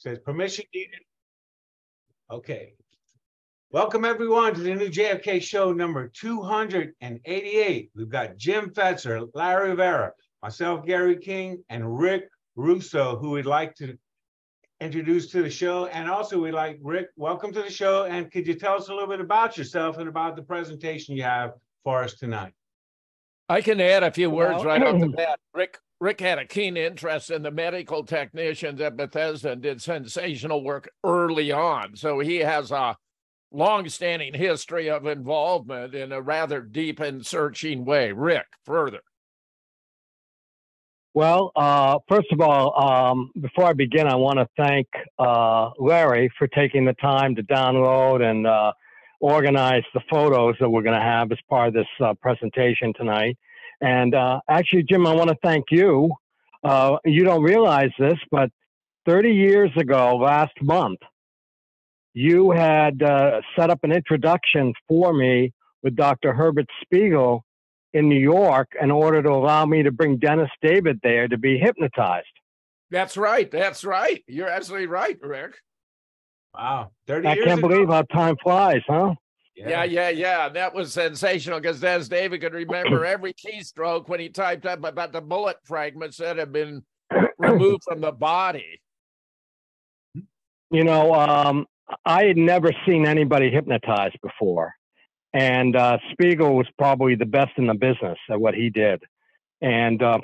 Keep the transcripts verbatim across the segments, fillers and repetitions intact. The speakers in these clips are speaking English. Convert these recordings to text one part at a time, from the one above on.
Says permission needed. Okay. Welcome everyone to the new J F K show number two hundred eighty-eight. We've got Jim Fetzer, Larry Rivera, myself, Gary King, and Rick Russo, who we'd like to introduce to the show. And also we'd like, Rick, welcome to the show. And could you tell us a little bit about yourself and about the presentation you have for us tonight? I can add a few words Well, right off the bat. Rick Rick had a keen interest in the medical technicians at Bethesda and did sensational work early on. So he has a long-standing history of involvement in a rather deep and searching way. Rick, further. Well, uh, first of all, um, before I begin, I want to thank uh, Larry for taking the time to download and uh, organize the photos that we're going to have as part of this uh, presentation tonight. And uh, actually, Jim, I want to thank you. Uh, you don't realize this, but thirty years ago, last month, you had uh, set up an introduction for me with Doctor Herbert Spiegel in New York in order to allow me to bring Dennis David there to be hypnotized. That's right. That's right. You're absolutely right, Rick. Wow. thirty I years can't ago. believe how time flies, huh? Yeah, yeah, yeah. That was sensational because Dennis David could remember every keystroke when he typed up about the bullet fragments that had been removed from the body. You know, um, I had never seen anybody hypnotized before. And uh, Spiegel was probably the best in the business at what he did. And, uh,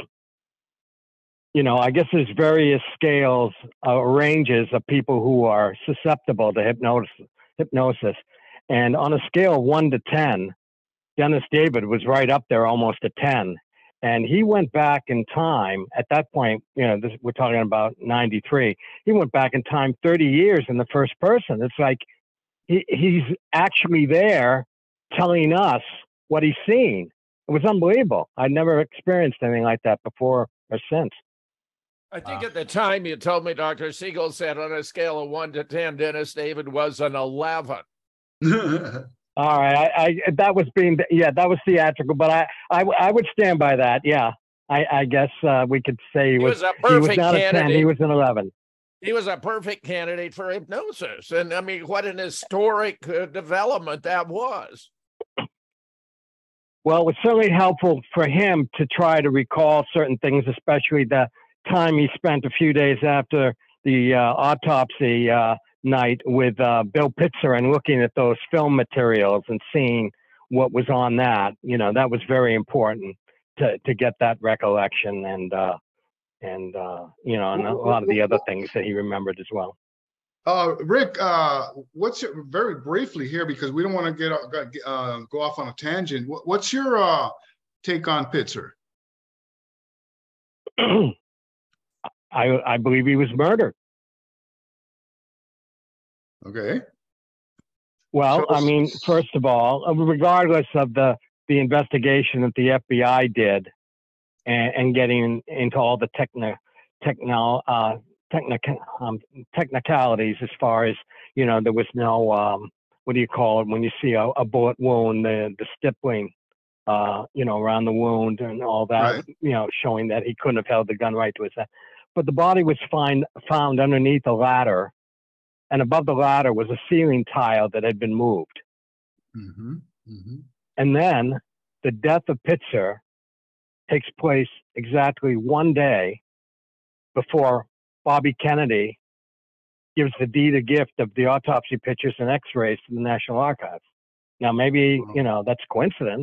you know, I guess there's various scales, uh, ranges of people who are susceptible to hypnosis. hypnosis. And on a scale of one to ten, Dennis David was right up there, almost a ten. And he went back in time at that point, you know, this, we're talking about ninety-three. He went back in time thirty years in the first person. It's like he, he's actually there telling us what he's seen. It was unbelievable. I'd never experienced anything like that before or since. I think wow. At the time you told me Doctor Siegel said on a scale of one to ten, Dennis David was an eleven. All right, I, I that was being yeah that was theatrical, but I I, I would stand by that. Yeah, I, I guess uh, we could say he, he was, was a perfect he was not candidate. a ten, he was an eleven. He was a perfect candidate for hypnosis, and I mean, what an historic uh, development that was. Well, it was certainly helpful for him to try to recall certain things, especially the time he spent a few days after the uh, autopsy uh, night with uh, Bill Pitzer and looking at those film materials and seeing what was on that. You know, that was very important to, to get that recollection and, uh, and uh, you know, and a lot of the other things that he remembered as well. Uh, Rick, uh, what's your, very briefly here, because we don't want to get uh, go off on a tangent. What's your uh, take on Pitzer? I, I believe he was murdered. Okay. Well, so, I mean, first of all, regardless of the, the investigation that the F B I did and, and getting into all the techno, techno, uh, Technic, um, technicalities as far as, you know, there was no, um, what do you call it when you see a, a bullet wound, the, the stippling, uh, you know, around the wound and all that, right. You know, showing that he couldn't have held the gun right to his head. But the body was find, found underneath a ladder, and above the ladder was a ceiling tile that had been moved. Mm-hmm. Mm-hmm. And then the death of Pitzer takes place exactly one day before Bobby Kennedy gives the deed of gift of the autopsy pictures and x-rays to the National Archives. Now, maybe, you know, that's coincidence,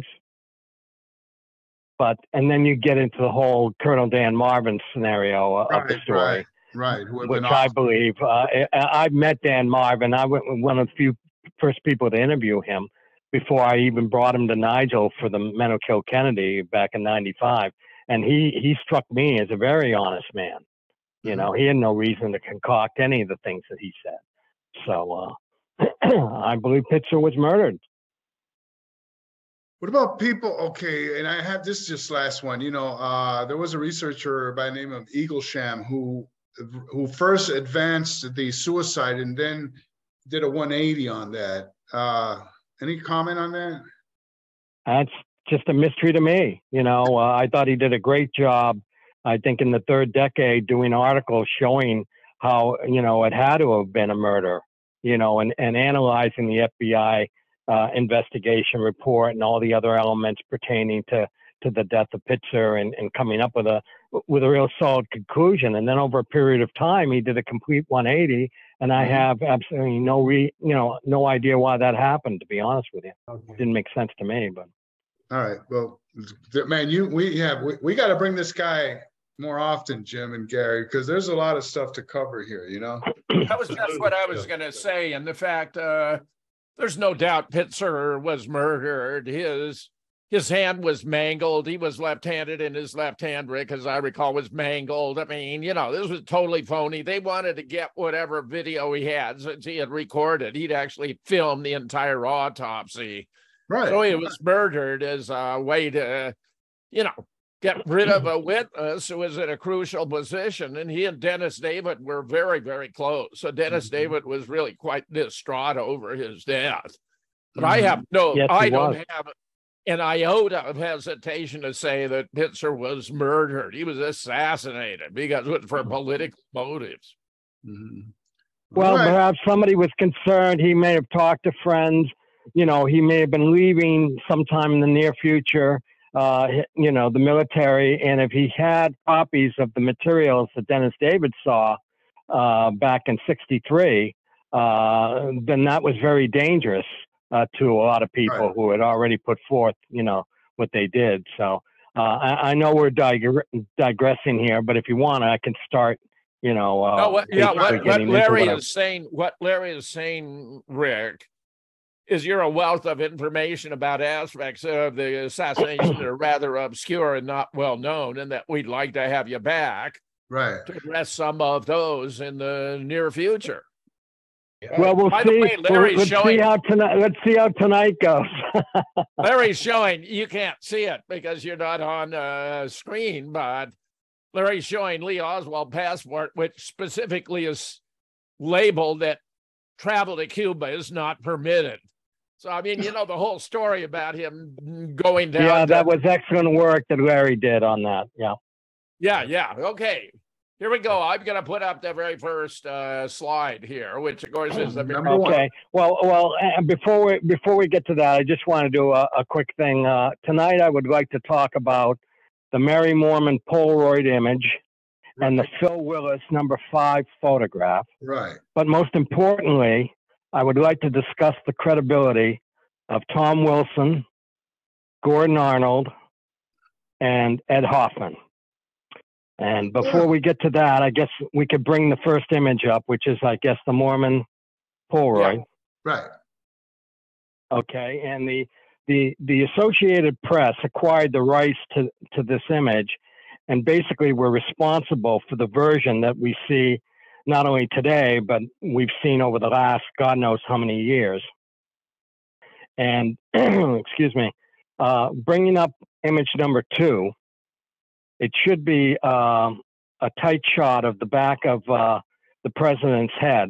but, and then you get into the whole Colonel Dan Marvin scenario of right, the story, right, right. which I believe, uh, I, I met Dan Marvin. I went one of the few first people to interview him before I even brought him to Nigel for the Men Who Killed Kennedy back in ninety-five. And he, he struck me as a very honest man. You know, he had no reason to concoct any of the things that he said. So uh, I believe Pitzer was murdered. What about people? Okay, and I had this just last one. You know, uh, there was a researcher by the name of Eaglesham who who first advanced the suicide and then did a one eighty on that. Uh, any comment on that? That's just a mystery to me. You know, uh, I thought he did a great job. I think in the third decade, doing articles showing how, you know, it had to have been a murder, you know, and, and analyzing the F B I uh, investigation report and all the other elements pertaining to, to the death of Pitzer, and, and coming up with a, with a real solid conclusion. And then over a period of time, he did a complete one eighty, and I have absolutely no re, you know, no idea why that happened, to be honest with you. Okay. Didn't make sense to me, but. All right. Well, man, you, we have, we, we got to bring this guy more often, Jim and Gary, because there's a lot of stuff to cover here, you know? That was just what I was going to say. And the fact, uh, there's no doubt Pitzer was murdered. His, his hand was mangled. He was left-handed, and his left hand, Rick, as I recall, was mangled. I mean, you know, this was totally phony. They wanted to get whatever video he had, since he had recorded. He'd actually filmed the entire autopsy. Right. So he was murdered as a way to, you know, get rid of a witness who was in a crucial position. And he and Dennis David were very, very close. So Dennis mm-hmm. David was really quite distraught over his death. But mm-hmm. I have no, yes, I don't was. have an iota of hesitation to say that Pitzer was murdered. He was assassinated because it was for political motives. Mm-hmm. Well, right. Perhaps somebody was concerned. He may have talked to friends. You know, he may have been leaving sometime in the near future, uh, you know, the military. And if he had copies of the materials that Dennis David saw uh, back in sixty-three, uh, then that was very dangerous uh, to a lot of people right. who had already put forth, you know, what they did. So uh, I, I know we're dig- digressing here, but if you want, I can start, you know. Uh, no, what, yeah, what, what Larry is saying, what Larry is saying, Rick, is you're a wealth of information about aspects of the assassination that are rather obscure and not well known, and that we'd like to have you back right to address some of those in the near future. Well, we'll By see. The way, Larry's let's showing, see how tonight. Let's see how tonight goes. Larry's showing. You can't see it because you're not on uh, screen, but Larry's showing Lee Oswald passport, which specifically is labeled that travel to Cuba is not permitted. So, I mean, you know, the whole story about him going down. Yeah, to, that was excellent work that Larry did on that. Yeah. Yeah, yeah. Okay. Here we go. I'm going to put up the very first uh, slide here, which, of course, is the number one. Okay. Well, well, before we before we get to that, I just want to do a, a quick thing. Uh, tonight, I would like to talk about the Mary Moorman Polaroid image right. and the Phil Willis number five photograph. Right. But most importantly, I would like to discuss the credibility of Tom Wilson, Gordon Arnold, and Ed Hoffman. And before we get to that, I guess we could bring the first image up, which is, I guess, the Moorman Polaroid. Yeah. Right. Okay. And the, the, the Associated Press acquired the rights to, to this image, and basically were responsible for the version that we see not only today, but we've seen over the last God knows how many years. And, excuse me, uh, bringing up image number two, it should be uh, a tight shot of the back of uh, the president's head.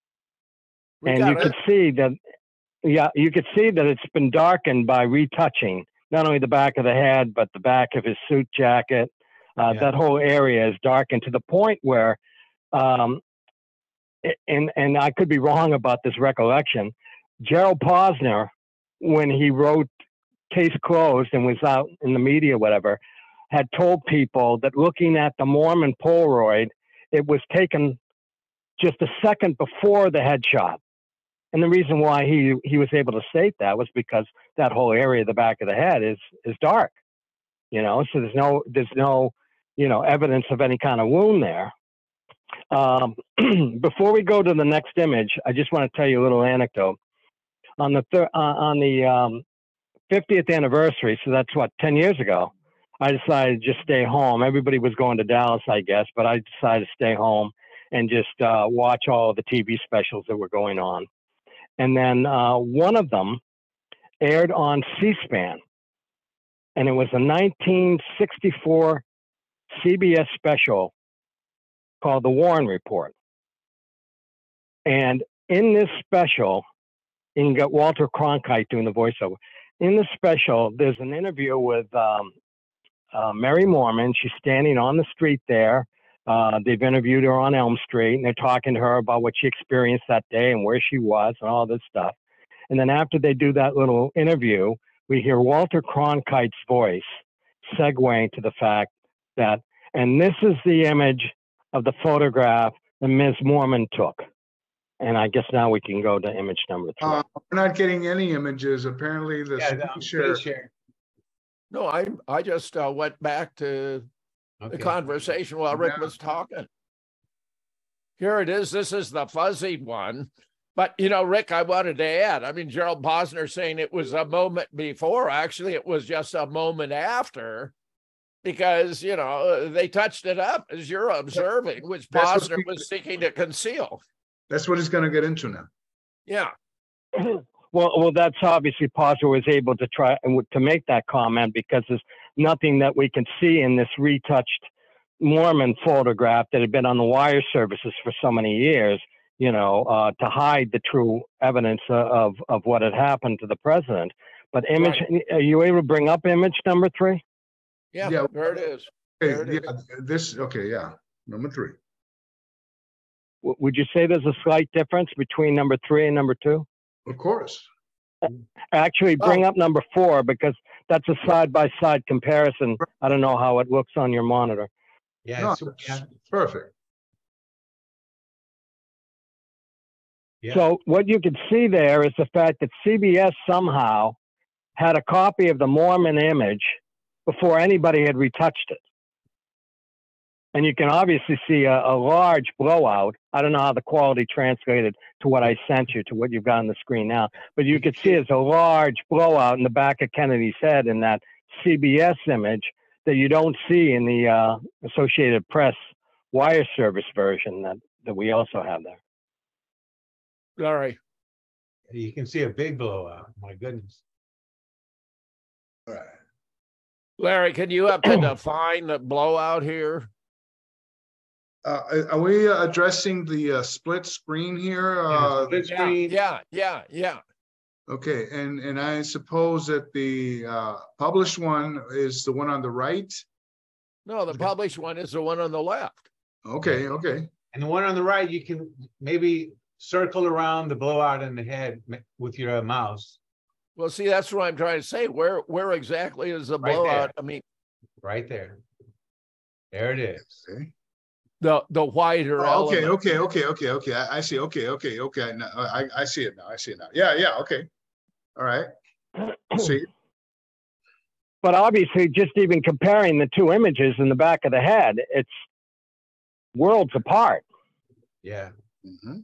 We and you it. could see that, yeah, you could see that it's been darkened by retouching, not only the back of the head, but the back of his suit jacket. Uh, yeah. That whole area is darkened to the point where, um, and, and I could be wrong about this recollection, Gerald Posner, when he wrote Case Closed and was out in the media, whatever, had told people that looking at the Moorman Polaroid, it was taken just a second before the headshot. And the reason why he, he was able to state that was because that whole area of the back of the head is, is dark, you know, so there's no, there's no, you know, evidence of any kind of wound there. Um, before we go to the next image, I just want to tell you a little anecdote. On the thir- uh, on the um, fiftieth anniversary, so that's what, ten years ago, I decided to just stay home. Everybody was going to Dallas, I guess, but I decided to stay home and just uh, watch all of the T V specials that were going on. And then uh, one of them aired on C-SPAN, and it was a nineteen sixty-four C B S special called The Warren Report. And in this special, and you got Walter Cronkite doing the voiceover. In the special, there's an interview with um, uh, Mary Moorman. She's standing on the street there. Uh, they've interviewed her on Elm Street, and they're talking to her about what she experienced that day and where she was and all this stuff. And then after they do that little interview, we hear Walter Cronkite's voice segueing to the fact that, and this is the image of the photograph that Miz Mormon took. And I guess now we can go to image number three. Uh, we're not getting any images. Apparently, the Yeah, screen the share. screen share. No, I I just uh, went back to the Okay. conversation while Rick Yeah. was talking. Here it is. This is the fuzzy one. But, you know, Rick, I wanted to add, I mean, Gerald Posner saying it was a moment before. Actually, it was just a moment after, because, you know, they touched it up, as you're observing, which That's what Posner we- was seeking to conceal. That's what he's going to get into now. Yeah. Well, well, that's obviously Posner was able to try to make that comment because there's nothing that we can see in this retouched Mormon photograph that had been on the wire services for so many years, you know, uh, to hide the true evidence of, of what had happened to the president. But image, are you able to bring up image number three? Yeah, Yeah. there it is. Okay, There it yeah, this, okay, yeah, number three. W- Would you say there's a slight difference between number three and number two? Of course. Actually, bring Oh. up number four because that's a side-by-side comparison. I don't know how it looks on your monitor. Yeah, No, it's- it's yeah, perfect. Yeah. So what you can see there is the fact that C B S somehow had a copy of the Mormon image before anybody had retouched it. And you can obviously see a, a large blowout. I don't know how the quality translated to what I sent you, to what you've got on the screen now, but you can see it's a large blowout in the back of Kennedy's head in that C B S image that you don't see in the uh, Associated Press wire service version that, that we also have there. Sorry. you can see a big blowout. My goodness. All right. Larry, can you have to define the blowout here? Uh, are we addressing the uh, split screen here? Yeah, Uh, split Yeah, screen. yeah, yeah, yeah. okay, and, and I suppose that the uh, published one is the one on the right? No, the published one is the one on the left. Okay, okay. And the one on the right, you can maybe circle around the blowout in the head ma- with your uh, mouse Well, see, that's what I'm trying to say. Where where exactly is the Right there. blowout? I mean, right there. There it is. Okay. the the wider Oh, okay, element. okay, okay, okay, okay. I, I see. Okay, okay, okay. Now, I, I see it now. I see it now. Yeah, yeah. Okay. All right. See. But obviously, just even comparing the two images in the back of the head, it's worlds apart. Yeah. Mhm.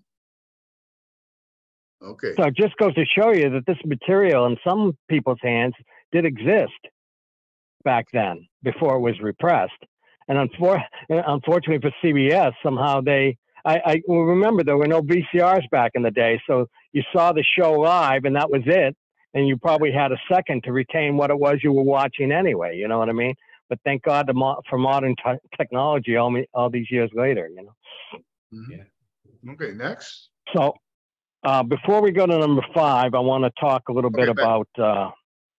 Okay. So it just goes to show you that this material in some people's hands did exist back then before it was repressed. And unfor- unfortunately for C B S, somehow they, I, I well, remember there were no V C Rs back in the day. So you saw the show live and that was it. And you probably had a second to retain what it was you were watching anyway. You know what I mean? But thank God to mo- for modern t- technology all, me- all these years later, you know? Mhm. Yeah. Okay, next. So uh, before we go to number five, I want to talk a little bit Okay, back. about. Uh,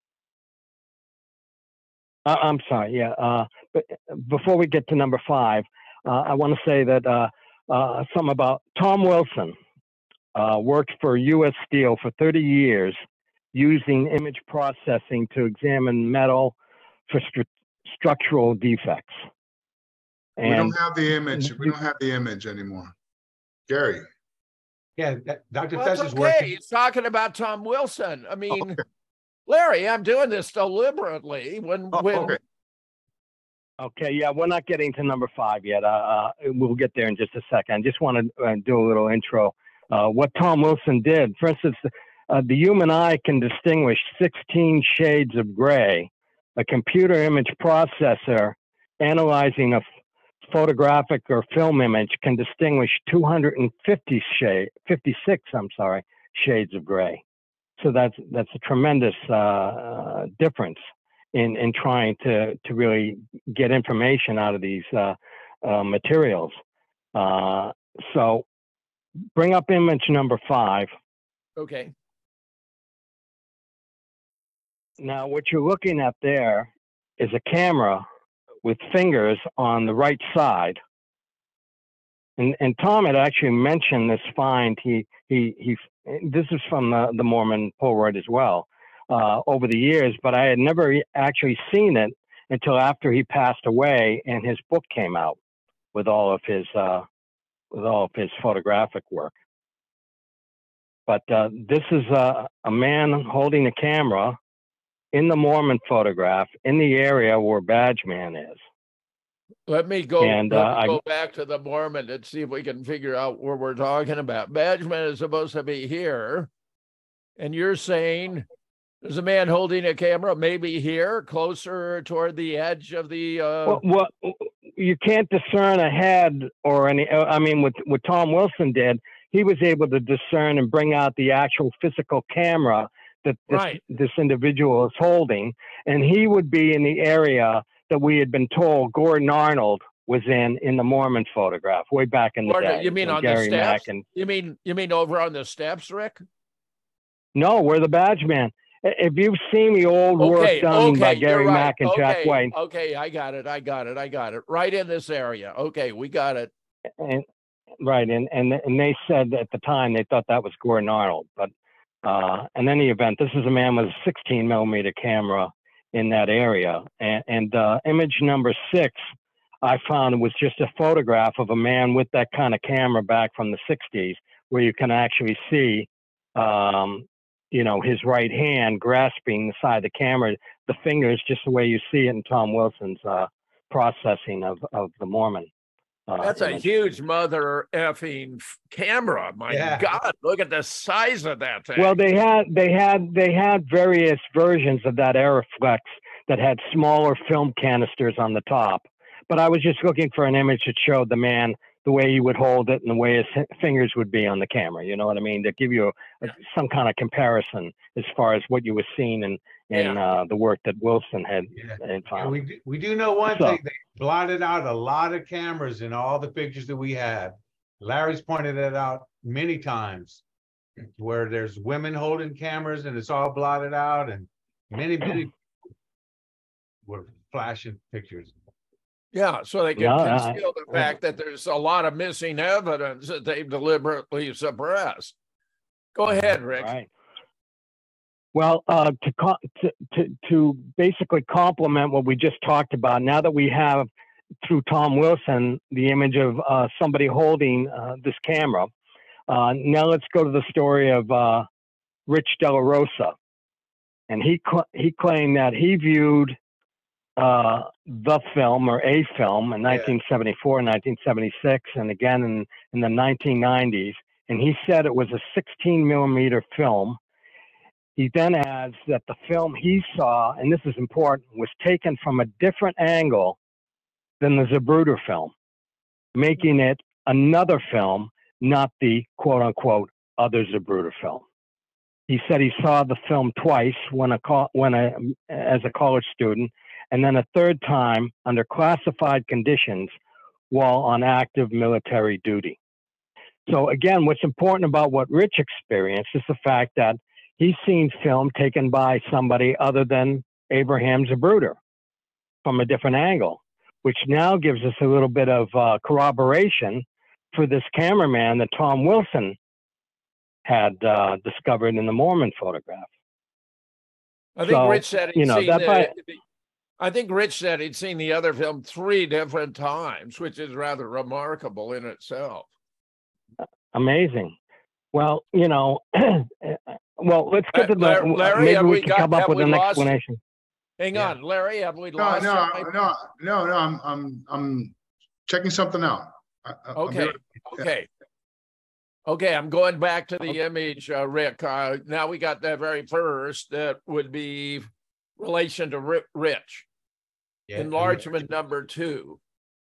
I- I'm sorry, yeah. Uh, but before we get to number five, uh, I want to say that uh, uh, something about Tom Wilson uh, worked for U S Steel for thirty years, using image processing to examine metal for stru- structural defects. We And don't have the image. We don't have the image anymore. Gary. Yeah. that- Doctor Well, Fess it's is okay. working. He's talking about Tom Wilson. I mean, Larry, I'm doing this deliberately. When Oh, when okay. Okay, yeah, we're not getting to number five yet. Uh, uh, we'll get there in just a second. I just want to uh, do a little intro. Uh, what Tom Wilson did, for instance, uh, the human eye can distinguish sixteen shades of gray. A computer image processor analyzing a f- photographic or film image can distinguish two hundred fifty shade, fifty-six, I'm sorry, shades of gray. So that's that's a tremendous uh, uh, difference in in trying to to really get information out of these uh, uh, materials. Uh, so bring up image number five. okay, Now what you're looking at there is a camera with fingers on the right side, And and Tom had actually mentioned this find. He he he. This is from the, the Mormon Polaroid as well, uh, over the years. But I had never actually seen it until after he passed away, and his book came out with all of his uh, with all of his photographic work. But uh, this is a, a man holding a camera in the Mormon photograph in the area where Badge Man is. Let me go, And, let uh, me go I- back to the Mormon and see if we can figure out where we're talking about. Badgeman is supposed to be here. And you're saying there's a man holding a camera, maybe here, closer toward the edge of the. Uh... Well, well, you can't discern a head or any. I mean, what what Tom Wilson did, he was able to discern and bring out the actual physical camera that this, Right. this individual is holding, and he would be in the area that we had been told Gordon Arnold was in in the Mormon photograph way back in the Or day. you mean when on Gary the steps? Mack and You mean you mean over on the steps, Rick? no, we're the Badge Man. If you've seen the old Okay, work done by okay, Gary you're right. Mack and okay, Jack White, okay, I got it, I got it, I got it. Right in this area. Okay, we got it. and right, and and and they said at the time they thought that was Gordon Arnold, but uh, in any event, this is a man with a sixteen millimeter camera in that area, and, and uh, image number six I found was just a photograph of a man with that kind of camera back from the sixties, where you can actually see, um, you know, his right hand grasping the side of the camera, the fingers, just the way you see it in Tom Wilson's uh, processing of of the Mormon. Uh, That's a image. huge mother effing f- camera. My Yeah. God, look at the size of that thing. Well, they had they had they had various versions of that Aeroflex that had smaller film canisters on the top. But I was just looking for an image that showed the man the way he would hold it and the way his h- fingers would be on the camera. You know what I mean? To give you a, a, some kind of comparison as far as what you were seeing in in uh, the work that Wilson had, Yeah. had Yeah, found. we, do- we do know one So- thing, they blotted out a lot of cameras in all the pictures that we have. Larry's pointed that out many times, where there's women holding cameras and it's all blotted out, and many, many were flashing pictures. Yeah, so they can Yeah, I- conceal the fact that there's a lot of missing evidence that they've deliberately suppressed. Go ahead, Rick. Right. Well, uh, to, co- to to to basically complement what we just talked about, now that we have through Tom Wilson the image of uh, somebody holding uh, this camera, uh, now let's go to the story of uh, Rich Della Rosa, and he cl- he claimed that he viewed uh, the film or a film in nineteen seventy-four, nineteen seventy-six, and again in in the nineteen nineties, and he said it was a sixteen millimeter film. He then adds that the film he saw, and this is important, was taken from a different angle than the Zapruder film, making it another film, not the quote unquote other Zapruder film. He said he saw the film twice when a co- when a as a college student, and then a third time under classified conditions while on active military duty. So again, what's important about what Rich experienced is the fact that he's seen film taken by somebody other than Abraham Zapruder from a different angle, which now gives us a little bit of uh, corroboration for this cameraman that Tom Wilson had uh, discovered in the Mormon photograph. I think So, Rich said he'd you know, seen that the, by- I think Rich said he'd seen the other film three different times, which is rather remarkable in itself. Amazing. Well, you know, well, let's get to the, Uh, Larry, maybe have we we can got- come up have with we an lost- explanation. Hang Yeah. on, Larry, have we No, lost no, him? no, no, no, I'm, I'm, I'm checking something out. I- I- I'll be Okay, right- okay. Okay, I'm going back to the image, uh, Rick. Uh, now we got that very first that would be relation to Ri- Rich. Yeah, Enlargement number two.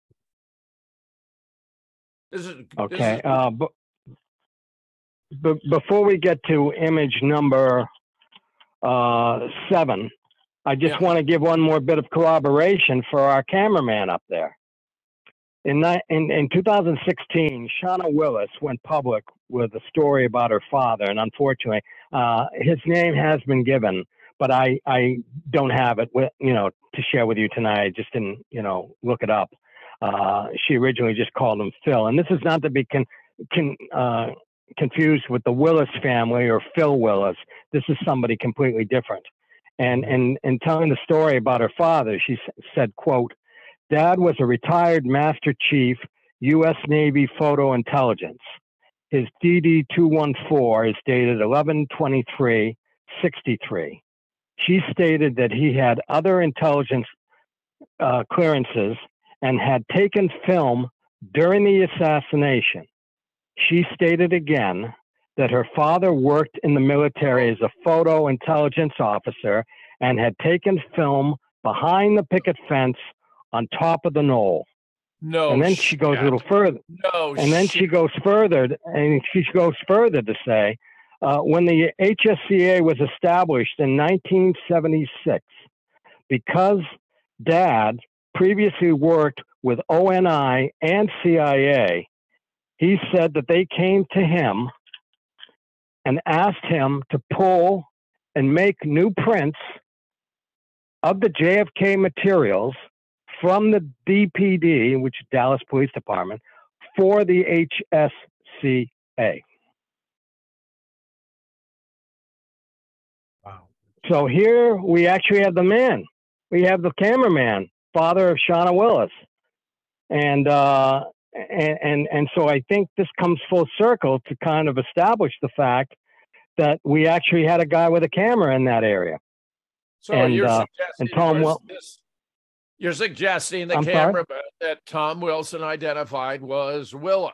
This is this Okay. is- Uh, but, but before we get to image number uh, seven, I just Yeah. want to give one more bit of corroboration for our cameraman up there. In, ni- in, in two thousand sixteen, Shauna Willis went public with a story about her father, and unfortunately, uh, his name has been given, but I, I don't have it with, you know, to share with you tonight. I just didn't, you know, look it up. Uh, she originally just called him Phil. And this is not to be con, con, uh, confused with the Willis family or Phil Willis. This is somebody completely different. And, and, and telling the story about her father, she said, quote, "Dad was a retired Master Chief, U S Navy Photo Intelligence. His D D two one four is dated eleven twenty-three sixty-three. She stated that he had other intelligence uh, clearances and had taken film during the assassination. She stated again that her father worked in the military as a photo intelligence officer and had taken film behind the picket fence on top of the knoll." No, and then she goes a little further. No, and then shit. she goes further, and she goes further to say, uh, when the H S C A was established in nineteen seventy-six, because Dad previously worked with O N I and C I A, he said that they came to him and asked him to pull and make new prints of the J F K materials from the D P D, which is Dallas Police Department, for the H S C A. Wow. So here we actually have the man. We have the cameraman, father of Shauna Willis. And, uh, and, and, and so I think this comes full circle to kind of establish the fact that we actually had a guy with a camera in that area. So and, you're uh, suggesting and Tom was Wil- this, you're suggesting the I'm sorry? camera that Tom Wilson identified was Willis.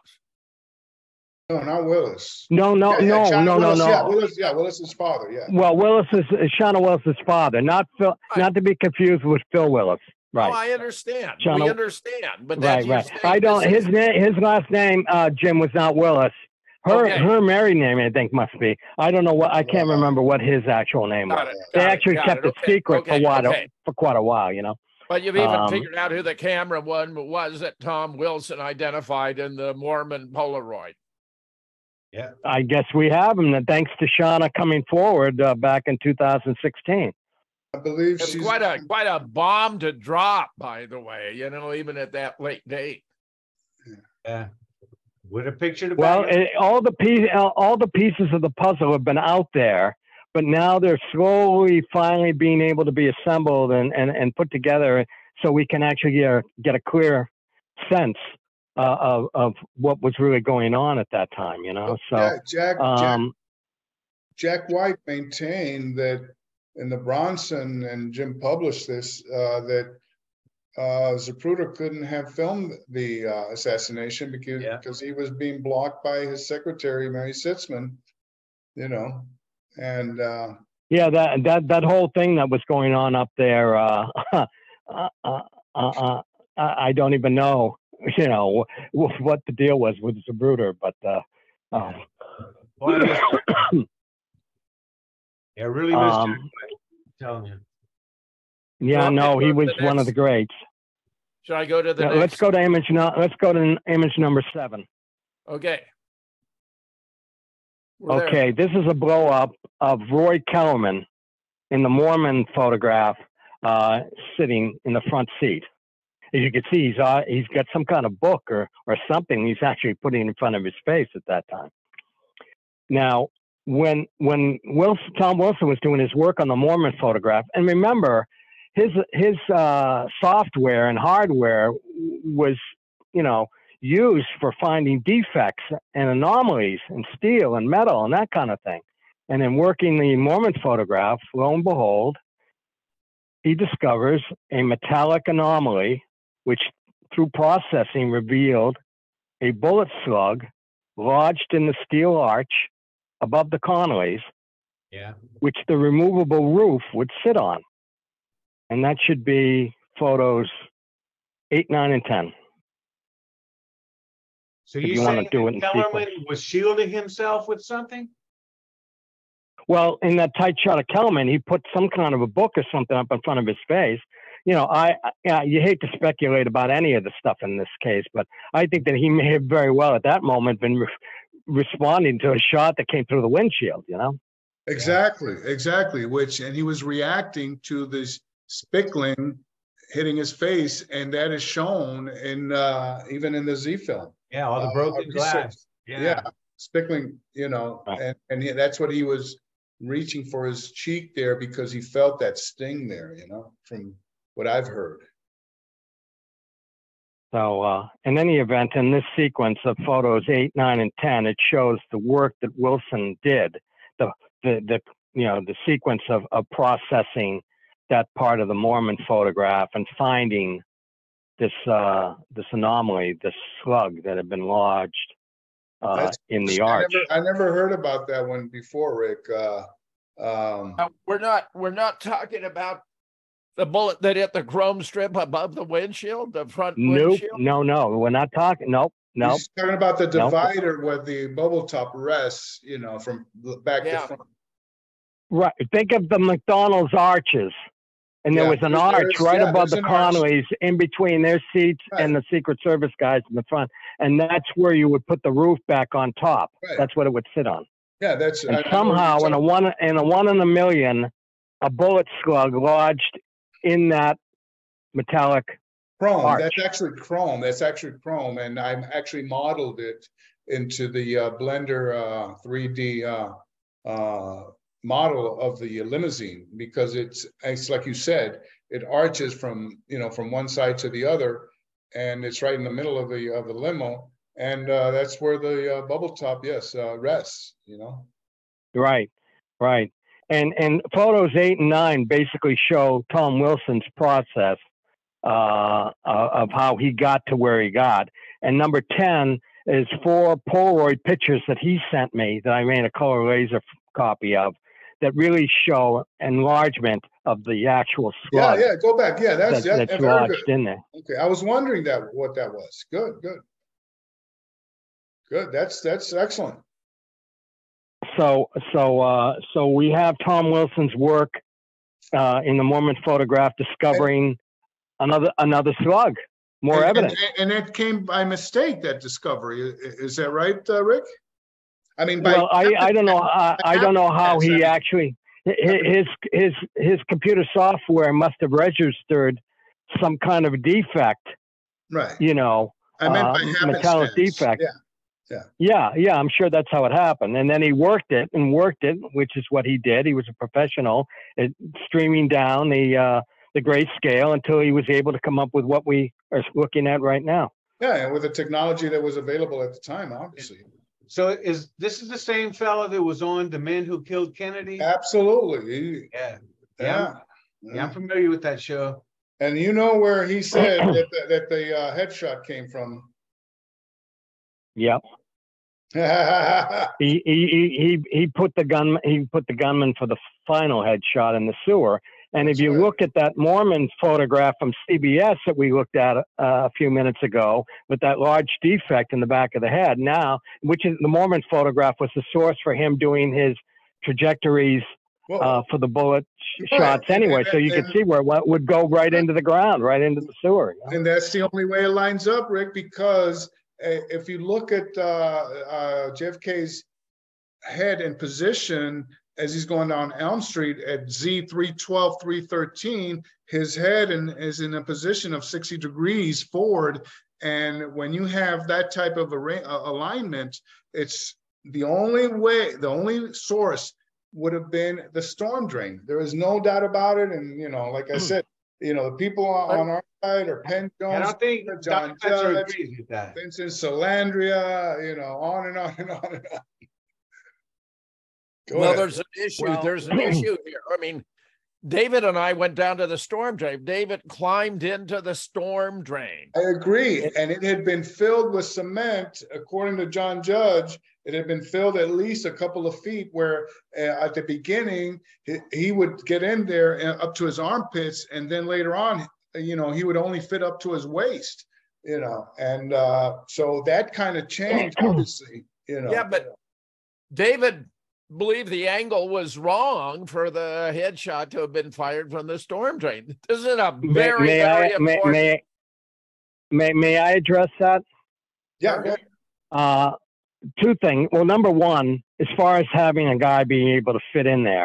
No, not Willis. No, no, Yeah, yeah, no, Shauna no, no, Willis, no. Yeah, Willis, yeah, Willis's father, yeah. Well, Willis is, is Shauna Willis's father, not Phil, Right. not to be confused with Phil Willis. Right. No, I understand. Shauna- we understand. But then Right, you're right. saying I don't. this His is- name, his last name, uh, Jim, was not Willis. Her, Okay. her married name, I think, must be. I don't know what. I can't Yeah. remember what his actual name Got was. it, They got it, actually got kept it. it Okay, secret okay, for what okay. for quite a while, you know. But you've even Um, figured out who the camera one was that Tom Wilson identified in the Mormon Polaroid. Yeah. I guess we have him. And thanks to Shauna coming forward uh, back in two thousand sixteen. I believe It's she's quite a quite a bomb to drop, by the way. You know, even at that late date. Yeah. With a picture to Well, back it. it, all the piece, all the pieces of the puzzle have been out there, but now they're slowly, finally being able to be assembled and, and, and put together, so we can actually get a, get a clear sense uh, of of what was really going on at that time. You know, so yeah, Jack, Jack um, Jack White maintained that, and the Bronson and Jim published this, uh, that uh, Zapruder couldn't have filmed the uh, assassination because Yeah. because he was being blocked by his secretary, Mary Sitzman, you know, and uh, yeah, that that that whole thing that was going on up there, uh, uh, uh, uh, uh, I don't even know, you know, what, what the deal was with Zapruder, but. Uh, um, Well, I miss- yeah, I really miss Um, Jack White, I'm telling you. Yeah, Well, no, let's he go to was the one of next- the greats. Should I go to the Yeah, next? let's go to image. No, let's go to n- image number seven. Okay. We're there. Okay, this is a blow up of Roy Kellerman in the Mormon photograph, uh, sitting in the front seat. As you can see, he's uh, he's got some kind of book or or something he's actually putting in front of his face at that time. Now, when when Wilson, Tom Wilson was doing his work on the Mormon photograph, and remember, his his uh, software and hardware was, you know, used for finding defects and anomalies in steel and metal and that kind of thing. And in working the Mormon photograph, lo and behold, he discovers a metallic anomaly, which through processing revealed a bullet slug lodged in the steel arch above the Connollys, Yeah. which the removable roof would sit on. And that should be photos eight, nine, and ten. So If you you wanna saying do it in that Kellerman was shielding himself with something? Well, in that tight shot of Kellerman, he put some kind of a book or something up in front of his face. You know, I, I yeah, you hate to speculate about any of the stuff in this case, but I think that he may have very well at that moment been re- responding to a shot that came through the windshield, you know? exactly, exactly. Which, and he was reacting to this Spickling hitting his face, and that is shown in uh, even in the Z film. Yeah, all the Uh, broken research- glass. Yeah. Yeah, Spickling, you know, Right. and, and he, that's what he was reaching for his cheek there because he felt that sting there, you know, from what I've heard. So, uh, in any event, in this sequence of photos eight, nine, and ten, it shows the work that Wilson did, the the, the you know the sequence of, of processing that part of the Mormon photograph and finding this uh, this anomaly, this slug that had been lodged uh, That's- in the I arch. never, I never heard about that one before, Rick. Uh, um, Now, we're not we're not talking about the bullet that hit the chrome strip above the windshield, the front Nope, windshield. no, no, we're not talking. Nope, nope. He's talking about the Nope. divider where the bubble top rests, you know, from the back to Yeah. front. Right. Think of the McDonald's arches. And there Yeah, was an there- arch there's- right yeah, above there's the an arch. Connollys in between their seats and the Secret Service guys in the front. And that's where you would put the roof back on top. Right. That's what it would sit on. Yeah, that's. I And know what somehow you're in a talking- one in a one in a million, a bullet slug lodged in that metallic. Chrome, arch. that's actually chrome, that's actually chrome, and I actually modeled it into the uh, Blender uh, three D uh, uh, model of the limousine, because it's, it's like you said, it arches from, you know, from one side to the other, and it's right in the middle of the, of the limo, and uh, that's where the uh, bubble top, yes, uh, rests, you know? Right, right. And and photos eight and nine basically show Tom Wilson's process uh, uh, of how he got to where he got. And number ten is four Polaroid pictures that he sent me that I made a color laser f- copy of that really show enlargement of the actual Yeah, slug yeah, go back, yeah, that's, that, that's that's very lodged good. in there. Okay, I was wondering that, what that was, good, good. Good, that's, that's excellent. So so uh, so we have Tom Wilson's work uh, in the Mormon photograph discovering another another slug, more And- evidence. And, and it came by mistake, that discovery. I- i- Is that right, uh, Rick? I mean, by. Well, I, I don't know. I, I don't know how he Yes, I- actually hi- his his his computer software must have registered some kind of defect. Right. You know, I meant by uh, metallic happenstance. defect. Yeah. Yeah, yeah, I'm sure that's how it happened. And then he worked it and worked it, which is what he did. He was a professional at streaming down the uh, the grayscale until he was able to come up with what we are looking at right now. Yeah, and with the technology that was available at the time, obviously. So is this is the same fella that was on The Men Who Killed Kennedy? Absolutely. He- Yeah. Yeah. Yeah, I'm familiar with that show. And you know where he said that, the- that the uh, headshot came from? Yep. Yeah, He he he he he put the gun he put the gunman for the final headshot in the sewer. And if That's you right. look at that Mormon photograph from C B S that we looked at uh, a few minutes ago, with that large defect in the back of the head, now, which is the Mormon photograph was the source for him doing his trajectories Well, uh, for the bullet sh- Right. shots anyway. And- So you and- could see where it would go right into the ground, right into the sewer. you know? and that's the only way it lines up, Rick, because uh, if you look at uh, uh, J F K's head and position as he's going down Elm Street at Z three twelve, three thirteen, his head in, is in a position of sixty degrees forward. And when you have that type of arra- uh, alignment, it's the only way, the only source would have been the storm drain. There is no doubt about it. And, you know, like I said, you know, the people on, on our side are Penn I Jones, don't think John Doctor Fetzer Judge, agrees with that. Vincent Salandria, you know, on and on and on and on. Go Well, ahead. there's an issue. Well- there's an issue here. I mean, David and I went down to the storm drain. David climbed into the storm drain. I agree. And it had been filled with cement, according to John Judge. It had been filled at least a couple of feet where uh, at the beginning, he, he would get in there uh, up to his armpits. And then later on, you know, he would only fit up to his waist, you know. And uh, so that kind of changed, obviously, you know. Yeah, but David believed the angle was wrong for the headshot to have been fired from the storm drain. This is a May, very, may very I may, important. may may may I address that? Yeah, go ahead. Uh, two things. Well, number one, as far as having a guy being able to fit in there,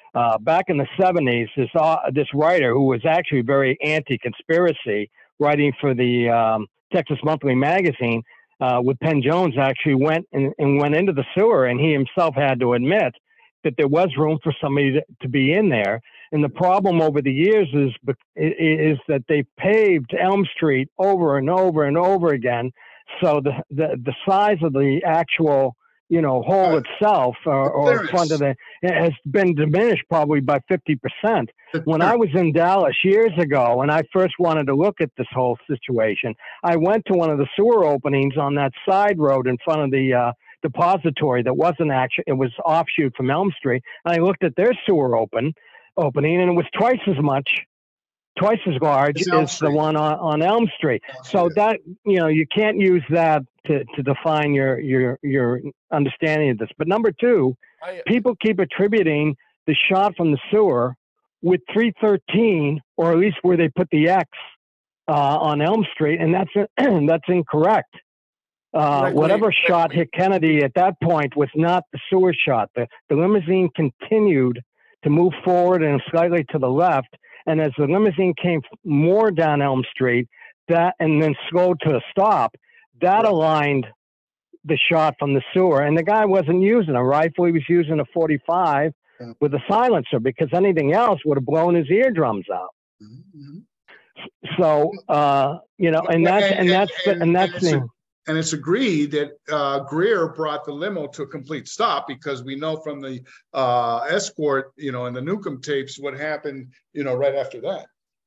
Uh, back in the seventies, this uh, this writer who was actually very anti-conspiracy, writing for the um, Texas Monthly Magazine uh, with Penn Jones, actually went and, and went into the sewer, and he himself had to admit that there was room for somebody to, to be in there. And the problem over the years is is that they paved Elm Street over and over and over again, so the the, the size of the actual you know, hole Right. itself or, or front of the, it has been diminished probably by fifty percent. When I was in Dallas years ago and I first wanted to look at this whole situation, I went to one of the sewer openings on that side road in front of the uh, depository that wasn't actually, it was offshoot from Elm Street. And I looked at their sewer open opening and it was twice as much, twice as large as the one on, on Elm Street. So that, you know, you can't use that to, to define your, your, your understanding of this. But number two, I, people keep attributing the shot from the sewer with three thirteen, or at least where they put the X uh, on Elm Street. And that's, that's incorrect. Uh, Correctly, whatever correctly. shot hit Kennedy at that point was not the sewer shot. The, the limousine continued to move forward and slightly to the left. And as the limousine came more down Elm Street, that and then slowed to a stop, that aligned the shot from the sewer. And the guy wasn't using a rifle; he was using a forty-five Yeah. with a silencer, because anything else would have blown his eardrums out. Mhm. So, uh, you know, and that's and that's the, and that's it's, the. and it's agreed that uh, Greer brought the limo to a complete stop, because we know from the uh, escort, you know, and the Newcomb tapes what happened, you know, right after that.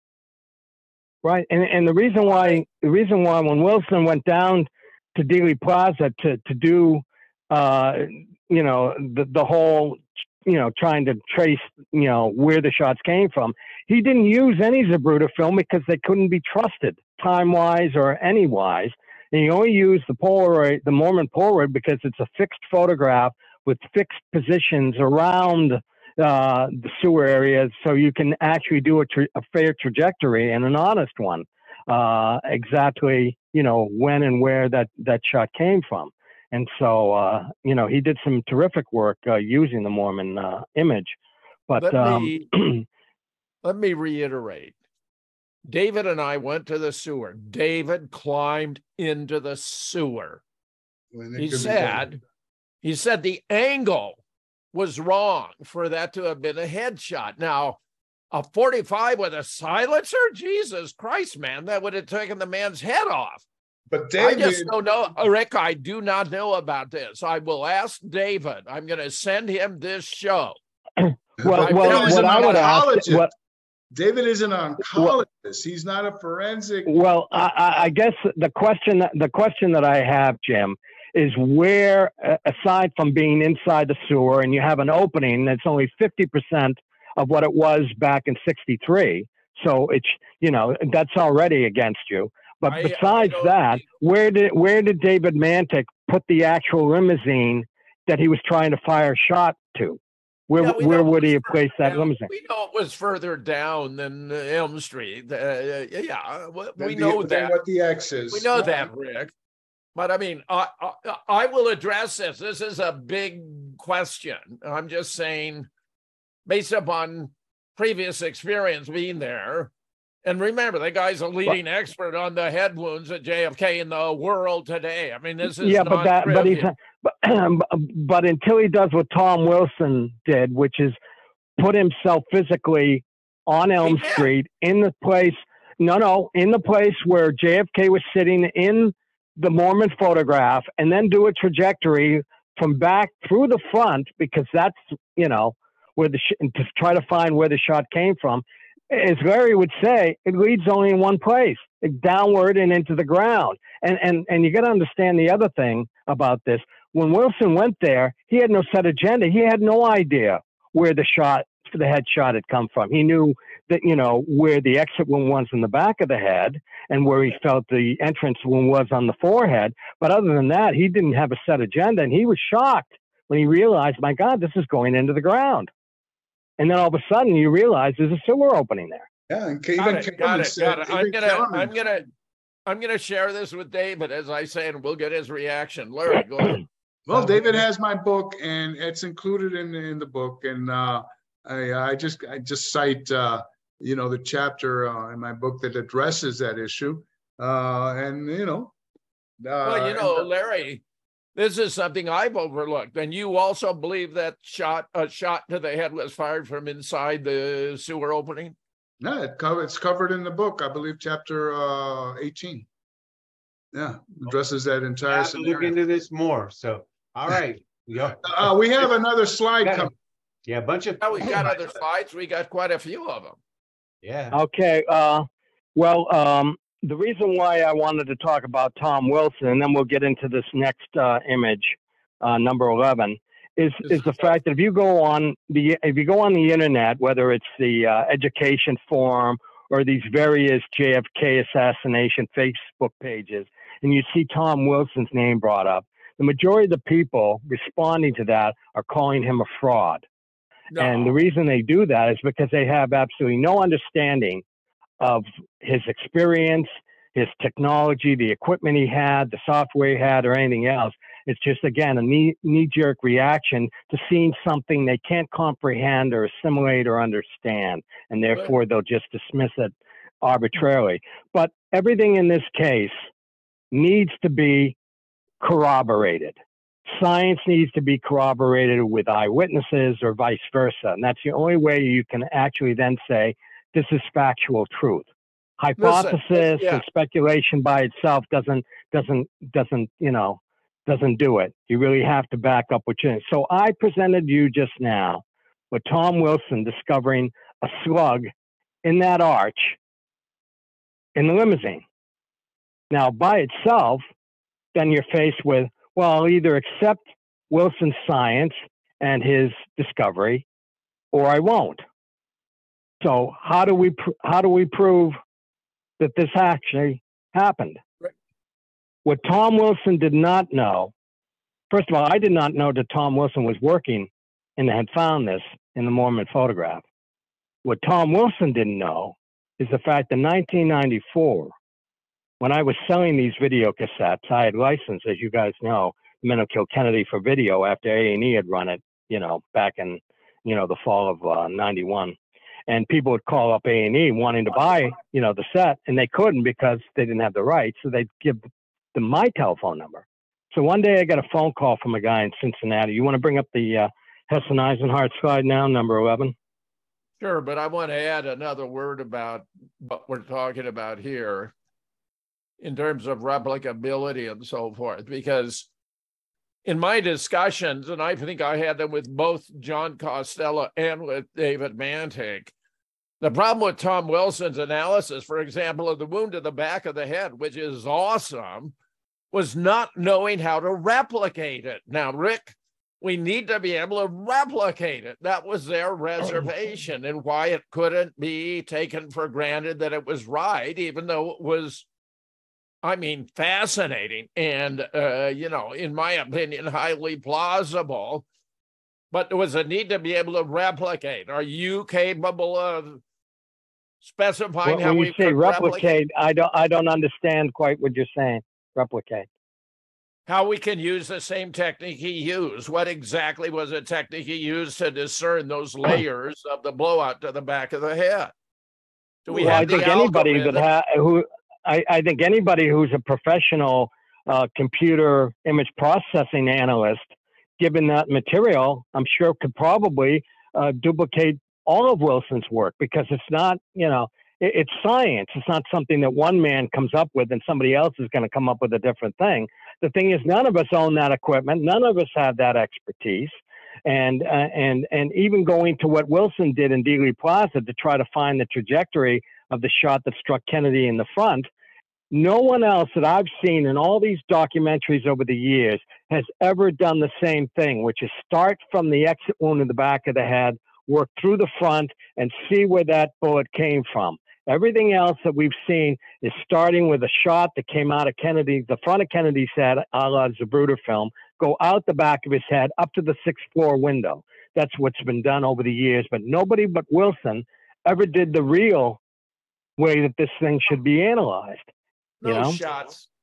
Right, and and the reason why the reason why when Wilson went down to Dealey Plaza to to do, uh, you know, the the whole, you know, trying to trace, you know, where the shots came from, he didn't use any Zapruder film because they couldn't be trusted time wise or any wise. And he only used the Polaroid, the Mormon Polaroid, because it's a fixed photograph with fixed positions around uh, the sewer areas, so you can actually do a, tra- a fair trajectory and an honest one, uh, exactly, you know, when and where that, that shot came from. And so, uh, you know, he did some terrific work uh, using the Mormon uh, image. But let um, me let me reiterate. David and I went to the sewer. David climbed into the sewer. When it He could be said, he said the angle was wrong for that to have been a headshot. Now, a forty-five with a silencer? Jesus Christ, man, that would have taken the man's head off. But I David, just don't know, Rick, I do not know about this. I will ask David. I'm going to send him this show. well, David well is what an I would ask, oncologist. what, David is an oncologist. He's not a forensic. well, I, I I guess the question that, the question that I have, Jim, is where, uh, aside from being inside the sewer and you have an opening that's only fifty percent of what it was back in sixty-three, so it's, you know, that's already against you. But I- I besides don't that, think- where did where did David Mantic put the actual limousine that he was trying to fire a shot to? Where Yeah, we where know it would he was have placed that down- limousine? We know it was further down than uh, Elm Street. Uh, yeah, we- than we the- know than that. what the X is. We know that, Rick. But I mean, I, I I will address this. This is a big question. I'm just saying, based upon previous experience being there, and remember, the guy's a leading expert on the head wounds at J F K in the world today. I mean, this is Yeah, but that, but he's, non-trivial. but, but until he does what Tom Wilson did, which is put himself physically on Elm did. Street in the place, no, no, in the place where J F K was sitting in the Mormon photograph, and then do a trajectory from back through the front, because that's, you know, where the, sh- to try to find where the shot came from. As Larry would say, it leads only in one place, downward and into the ground. And and and you got to understand the other thing about this. When Wilson went there, he had no set agenda. He had no idea where the shot, the head shot had come from. He knew that, you know, where the exit wound was in the back of the head and where he felt the entrance wound was on the forehead. But other than that, he didn't have a set agenda. And he was shocked when he realized, my God, this is going into the ground. And then all of a sudden you realize there's a sewer opening there. Yeah, and Got even it, got Kellerman it, said- got it. I'm even gonna, Kellerman- I'm gonna, I'm gonna share this with David, as I say, and we'll get his reaction. Larry, go ahead. Well, David has my book, and it's included in in the book, and uh, I, I just, I just cite, uh, you know, the chapter uh, in my book that addresses that issue. Uh, and, you know. Uh, well, you and, know, uh, Larry, this is something I've overlooked. And you also believe that shot, a shot to the head was fired from inside the sewer opening? No, it cover, it's covered in the book, I believe, chapter uh, eighteen. Yeah, addresses that I entire have to look scenario. into this more. So, all right. Yeah. Uh, we have another slide Yeah, coming. yeah, a bunch of. Now we got other slides. We got quite a few of them. Yeah. Okay. Uh, well, um, the reason why I wanted to talk about Tom Wilson, and then we'll get into this next uh, image, uh, number eleven, is This is the is fact that if you go on the if you go on the internet, whether it's the uh, Education Forum or these various J F K assassination Facebook pages, and you see Tom Wilson's name brought up, the majority of the people responding to that are calling him a fraud. No. And the reason they do that is because they have absolutely no understanding of his experience, his technology, the equipment he had, the software he had, or anything else. It's just, again, a knee, knee-jerk reaction to seeing something they can't comprehend or assimilate or understand, and therefore they'll just dismiss it arbitrarily. But everything in this case needs to be corroborated. Science needs to be corroborated with eyewitnesses or vice versa. And that's the only way you can actually then say, this is factual truth. Hypothesis Listen, yeah. and speculation by itself doesn't, doesn't, doesn't, you know, doesn't do it. You really have to back up what you're. So I presented you just now with Tom Wilson discovering a slug in that arch in the limousine. Now, by itself, then you're faced with, well, I'll either accept Wilson's science and his discovery, or I won't. So how do we pr- how do we prove that this actually happened? Right. What Tom Wilson did not know, first of all, I did not know that Tom Wilson was working and had found this in the Mormon photograph. What Tom Wilson didn't know is the fact that in nineteen ninety-four, when I was selling these video cassettes, I had licensed, as you guys know, Men Who Killed Kennedy for video after A and E had run it, you know, back in, you know, the fall of uh, ninety-one. And people would call up A and E wanting to buy, you know, the set, and they couldn't because they didn't have the rights. So they'd give them my telephone number. So one day I got a phone call from a guy in Cincinnati. You want to bring up the uh, Hessen Eisenhardt slide now, number eleven? Sure, but I want to add another word about what we're talking about here in terms of replicability and so forth, because in my discussions, and I think I had them with both John Costello and with David Mantik, the problem with Tom Wilson's analysis, for example, of the wound to the back of the head, which is awesome, was not knowing how to replicate it. Now, Rick, we need to be able to replicate it. That was their reservation and why it couldn't be taken for granted that it was right, even though it was, I mean, fascinating and, uh, you know, in my opinion, highly plausible. But there was a need to be able to replicate. Are you capable of specifying Well, how when we you say could replicate? replicate, I don't, I don't understand quite what you're saying. Replicate. How we can use the same technique he used. What exactly was the technique he used to discern those layers of the blowout to the back of the head? Do we well, have I think the anybody that algorithm? ha- who I, I think anybody who's a professional uh, computer image processing analyst, given that material, I'm sure could probably uh, duplicate all of Wilson's work, because it's not, you know, it, it's science. It's not something that one man comes up with and somebody else is going to come up with a different thing. The thing is, none of us own that equipment. None of us have that expertise. And, uh, and, and even going to what Wilson did in Dealey Plaza to try to find the trajectory of the shot that struck Kennedy in the front, no one else that I've seen in all these documentaries over the years has ever done the same thing, which is start from the exit wound in the back of the head, work through the front, and see where that bullet came from. Everything else that we've seen is starting with a shot that came out of Kennedy, the front of Kennedy's head, a la Zapruder film, go out the back of his head up to the sixth floor window. That's what's been done over the years, but nobody but Wilson ever did the real way that this thing should be analyzed. No You know? shots.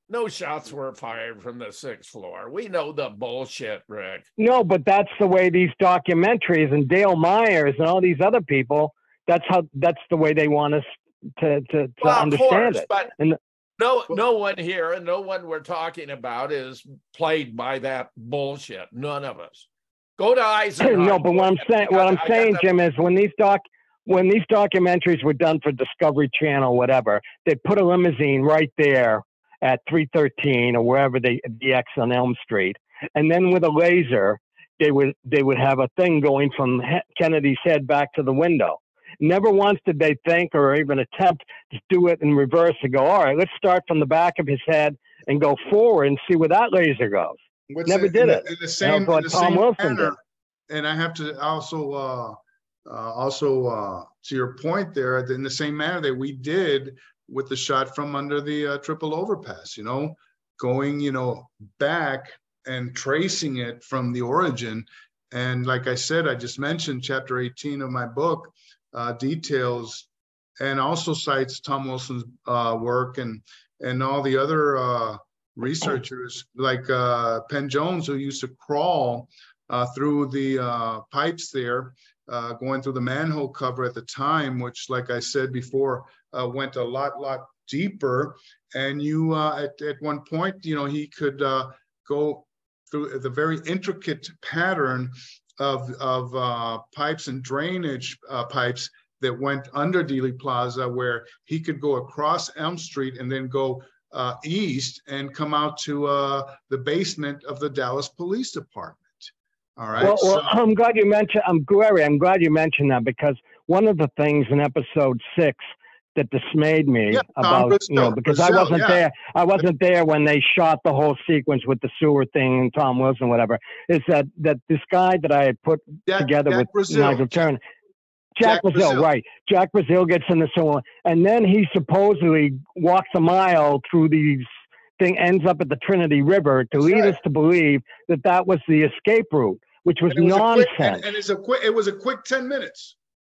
No shots were fired from the sixth floor. We know the bullshit, Rick. No, but that's the way these documentaries and Dale Myers and all these other people, that's how, that's the way they want us to, to, to Well, of understand course, it. but And no, no one here and no one we're talking about is plagued by that bullshit. None of us. Go to Eisenhower. no, but what I'm saying, what I'm I got saying, that- Jim, is when these doc, when these documentaries were done for Discovery Channel, whatever, they put a limousine right there at three thirteen or wherever they, the X on Elm Street, and then with a laser, they would they would have a thing going from he- Kennedy's head back to the window. Never once did they think or even attempt to do it in reverse and go, all right, let's start from the back of his head and go forward and see where that laser goes. What's Never in- did in it. the- In the same, what in the Tom same Wilson manner, and I have to also, uh, uh, also, uh, to your point there, in the same manner that we did with the shot from under the uh, triple overpass, you know, going, you know, back and tracing it from the origin. And like I said, I just mentioned chapter eighteen of my book uh, details and also cites Tom Wilson's uh, work and, and all the other uh, researchers like uh, Penn Jones, who used to crawl uh, through the uh, pipes there, uh, going through the manhole cover at the time, which, like I said before, uh, went a lot, lot deeper. And you, uh, at, at one point, you know, he could uh, go through the very intricate pattern of, of uh, pipes and drainage uh, pipes that went under Dealey Plaza, where he could go across Elm Street and then go uh, east and come out to uh, the basement of the Dallas Police Department. All right. Well, well so, I'm glad you mentioned. I'm Larry. I'm glad you mentioned that, because one of the things in episode six that dismayed me Yeah, Tom about, Brazell, you know, because I Brazell, wasn't yeah. there. I wasn't there when they shot the whole sequence with the sewer thing and Tom Wilson, whatever. Is that that this guy that I had put Jack, together Jack with Brazil, Nigel Jack, Turner, Jack, Jack Brazil, Brazil. right? Jack Brazil gets in the sewer, and then he supposedly walks a mile through these thing, ends up at the Trinity River to That's lead right. us to believe that that was the escape route, which was And it was a nonsense. quick, and, and it's a quick. It was a quick ten minutes.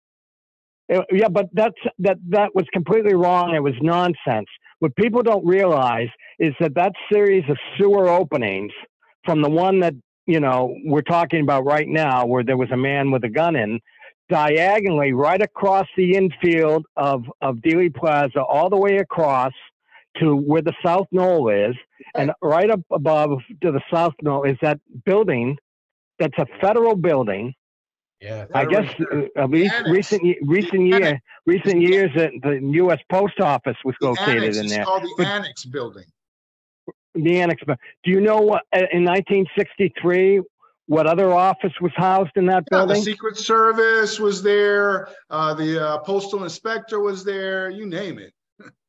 Uh, Yeah, but that's that that was completely wrong. It was nonsense. What people don't realize is that that series of sewer openings, from the one that, you know, we're talking about right now, where there was a man with a gun in, diagonally right across the infield of of Dealey Plaza, all the way across to where the South Knoll is, and right up above to the South Knoll is that building. That's a federal building. Yeah. I guess uh, at least annex. recent ye- recent The year annex. recent The- years that the U S Post Office was The located annex. in It's there. called the But- Annex Building. The annex. But do you know what uh, in nineteen sixty-three what other office was housed in that Yeah, the building? Secret Service was there. Uh, the uh, Postal Inspector was there. You name it.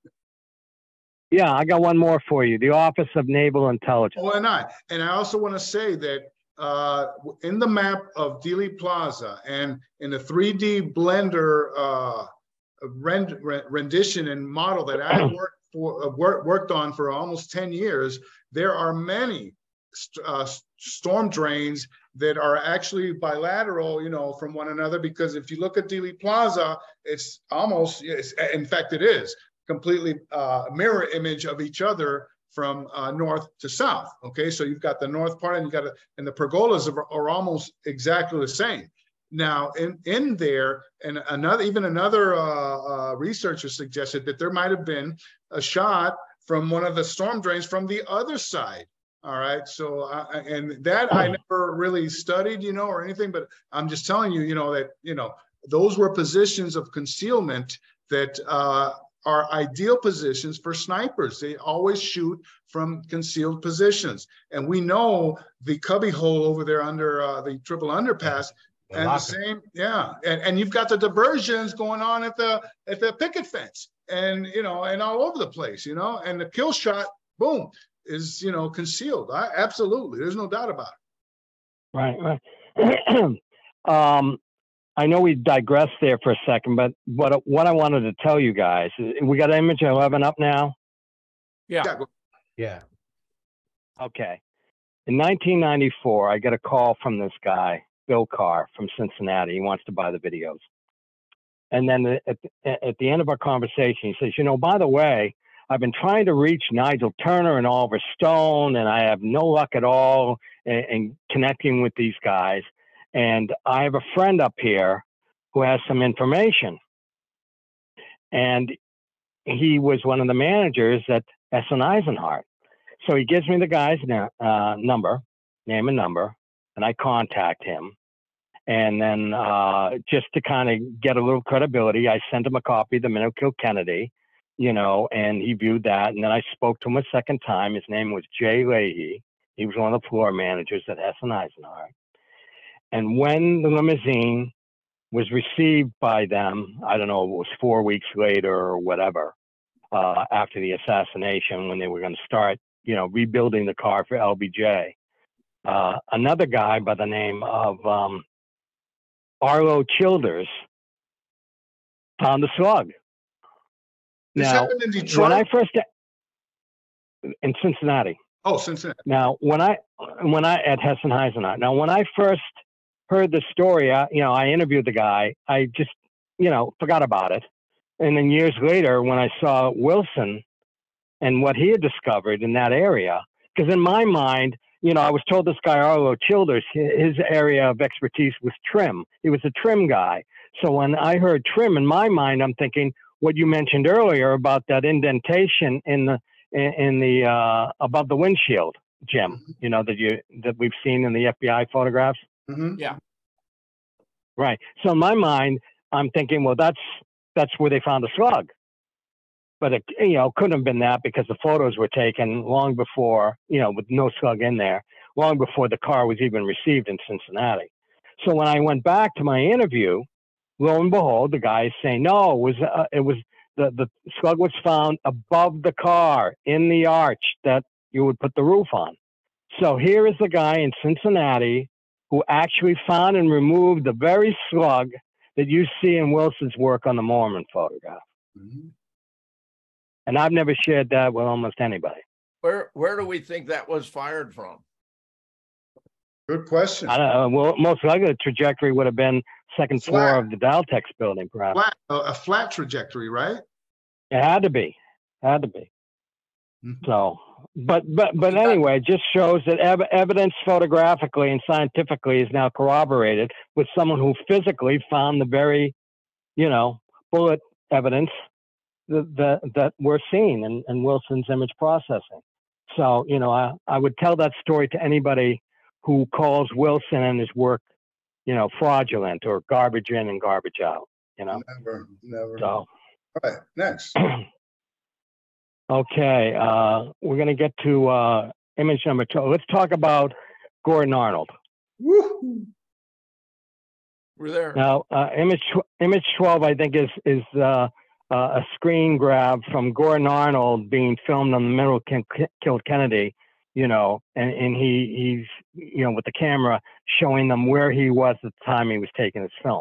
Yeah, I got one more for you. The Office of Naval Intelligence. Why not? And I also want to say that uh, in the map of Dealey Plaza and in the three D Blender uh, rend, rendition and model that I worked for, uh, work, worked on for almost ten years, there are many st uh, storm drains that are actually bilateral, you know, from one another. Because if you look at Dealey Plaza, it's almost, it's, in fact, it is completely uh, mirror image of each other from uh, north to south. Okay, so you've got the north part, and you got a, and the pergolas are, are almost exactly the same. Now, in in there, and another even another uh, uh, researcher suggested that there might have been a shot from one of the storm drains from the other side. All right, so uh, and that I never really studied, you know, or anything, but I'm just telling you, you know, that you know those were positions of concealment that uh, are ideal positions for snipers. They always shoot from concealed positions, and we know the cubby hole over there under uh, the triple underpass. The And the locker. same, yeah, and, and you've got the diversions going on at the at the picket fence, and you know, and all over the place, you know, and the kill shot, boom, is you know concealed. I, absolutely, there's no doubt about it. Right, right. um, I know we digressed there for a second, but what what I wanted to tell you guys is we got image eleven up now. Yeah. Yeah, go- Yeah. Okay. In nineteen ninety-four, I get a call from this guy, Bill Carr from Cincinnati. He wants to buy the videos. And then at the, at the end of our conversation, he says, you know, by the way, I've been trying to reach Nigel Turner and Oliver Stone, and I have no luck at all in, in connecting with these guys. And I have a friend up here who has some information. And he was one of the managers at S N Eisenhardt. So he gives me the guy's uh, number, name and number, and I contact him. And then uh, just to kind of get a little credibility, I sent him a copy of The Men Who Killed Kennedy, you know, and he viewed that. And then I spoke to him a second time. His name was Jay Leahy. He was one of the floor managers at S N Eisenhardt. And when the limousine was received by them, I don't know, it was four weeks later or whatever, uh, after the assassination, when they were going to start, you know, rebuilding the car for L B J. Uh, another guy by the name of um, Arlo Childers found the slug. This Now, happened in Detroit? when I first, in Cincinnati. Oh, Cincinnati. Now, when I, when I, at Hessen Eisenhardt, now, when I first heard the story, I, you know, I interviewed the guy, I just, you know, forgot about it. And then years later, when I saw Wilson and what he had discovered in that area, because in my mind, you know, I was told this guy, Arlo Childers, his area of expertise was trim. He was a trim guy. So when I heard trim, in my mind, I'm thinking what you mentioned earlier about that indentation in the, in, in the, uh, above the windshield, Jim, mm-hmm. you know, that you, that we've seen in the F B I photographs. Mm-hmm. Yeah. Right. So in my mind, I'm thinking, well, that's, that's where they found the slug. But it, you know, couldn't have been that because the photos were taken long before, you know, with no slug in there, long before the car was even received in Cincinnati. So when I went back to my interview, lo and behold, the guy is saying, no, it was, uh, it was the, the slug was found above the car in the arch that you would put the roof on. So here is the guy in Cincinnati who actually found and removed the very slug that you see in Wilson's work on the Mormon photograph. Mm-hmm. And I've never shared that with almost anybody. Where where do we think that was fired from? Good question. I don't know. Well, most likely the trajectory would have been second Flat. floor of the Daltex building, perhaps. Flat, a, a flat trajectory, right? It had to be. Had to be. Mm-hmm. So, but but but anyway, it just shows that ev- evidence photographically and scientifically is now corroborated with someone who physically found the very, you know, bullet evidence that that, that we're seeing in, in Wilson's image processing. So, you know, I, I would tell that story to anybody who calls Wilson and his work, you know, fraudulent or garbage in and garbage out, you know? Never, never. So. All right, next. Okay, uh, we're going to get to uh, image number two. Let's talk about Gordon Arnold. Woo. We're there. Now, uh, image image twelve, I think, is is uh, uh, a screen grab from Gordon Arnold being filmed on the Men Who Killed Kennedy. You know, and, and he he's you know with the camera showing them where he was at the time he was taking his film.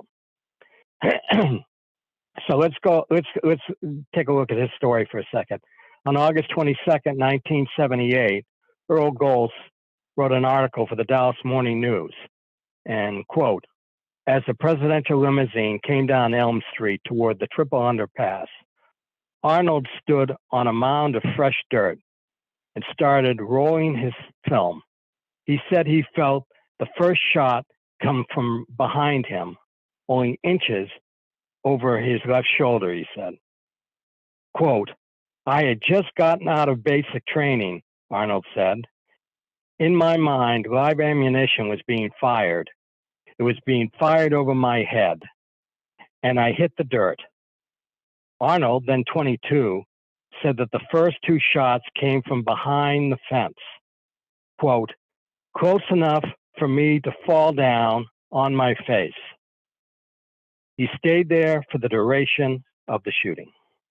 So let's go. Let's let's take a look at his story for a second. On August twenty-second, nineteen seventy-eight, Earl Goltz wrote an article for the Dallas Morning News, and quote, as the presidential limousine came down Elm Street toward the Triple Underpass, Arnold stood on a mound of fresh dirt and started rolling his film. He said he felt the first shot come from behind him, only inches over his left shoulder, he said. Quote, I had just gotten out of basic training, Arnold said. In my mind, live ammunition was being fired. It was being fired over my head, and I hit the dirt. Arnold, then twenty-two, said that the first two shots came from behind the fence. Quote, close enough for me to fall down on my face. He stayed there for the duration of the shooting.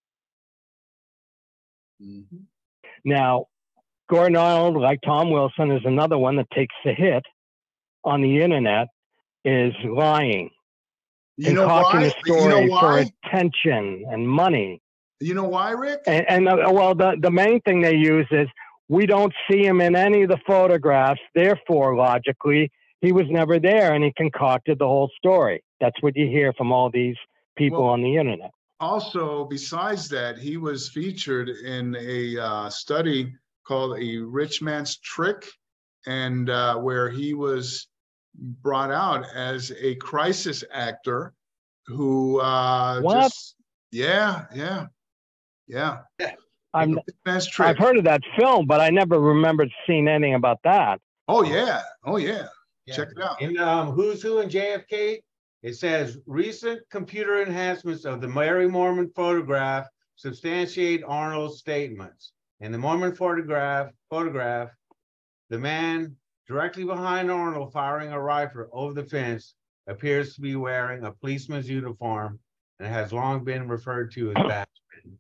Mm-hmm. Now, Gordon Arnold, like Tom Wilson, is another one that takes the hit on the internet, is lying, You know concocting why? a story You know for why? attention and money. You know why, Rick? And, and uh, well, the, the main thing they use is we don't see him in any of the photographs. Therefore, logically, he was never there, and he concocted the whole story. That's what you hear from all these people Well, on the internet. also, besides that, he was featured in a uh, study called A Rich Man's Trick, and uh, where he was brought out as a crisis actor who uh, What? just, yeah, yeah, yeah. I'm, Rich Man's Trick. I've heard of that film, but I never remembered seeing anything about that. Oh, yeah. Oh, yeah. Yeah. Check it out. In um, Who's Who in J F K, it says recent computer enhancements of the Mary Mormon photograph substantiate Arnold's statements. In the Mormon photograph, photograph, the man directly behind Arnold firing a rifle over the fence appears to be wearing a policeman's uniform and has long been referred to as Batman.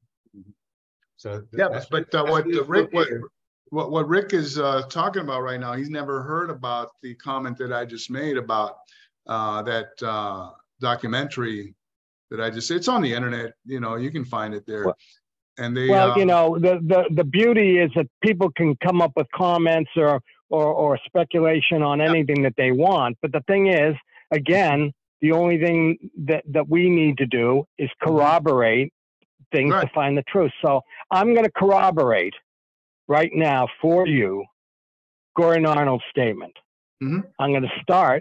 So Yeah, that's but uh, what uh, Rick what, what what Rick is uh, talking about right now, he's never heard about the comment that I just made about uh, that uh, documentary that I just. It's on the internet, you know, you can find it there. Well, and they, well uh, you know, the, the the beauty is that people can come up with comments or or, or speculation on anything that they want. But the thing is, again, the only thing that that we need to do is corroborate things right. to find the truth. So I'm going to corroborate right now for you Gordon Arnold's statement. Mm-hmm. I'm going to start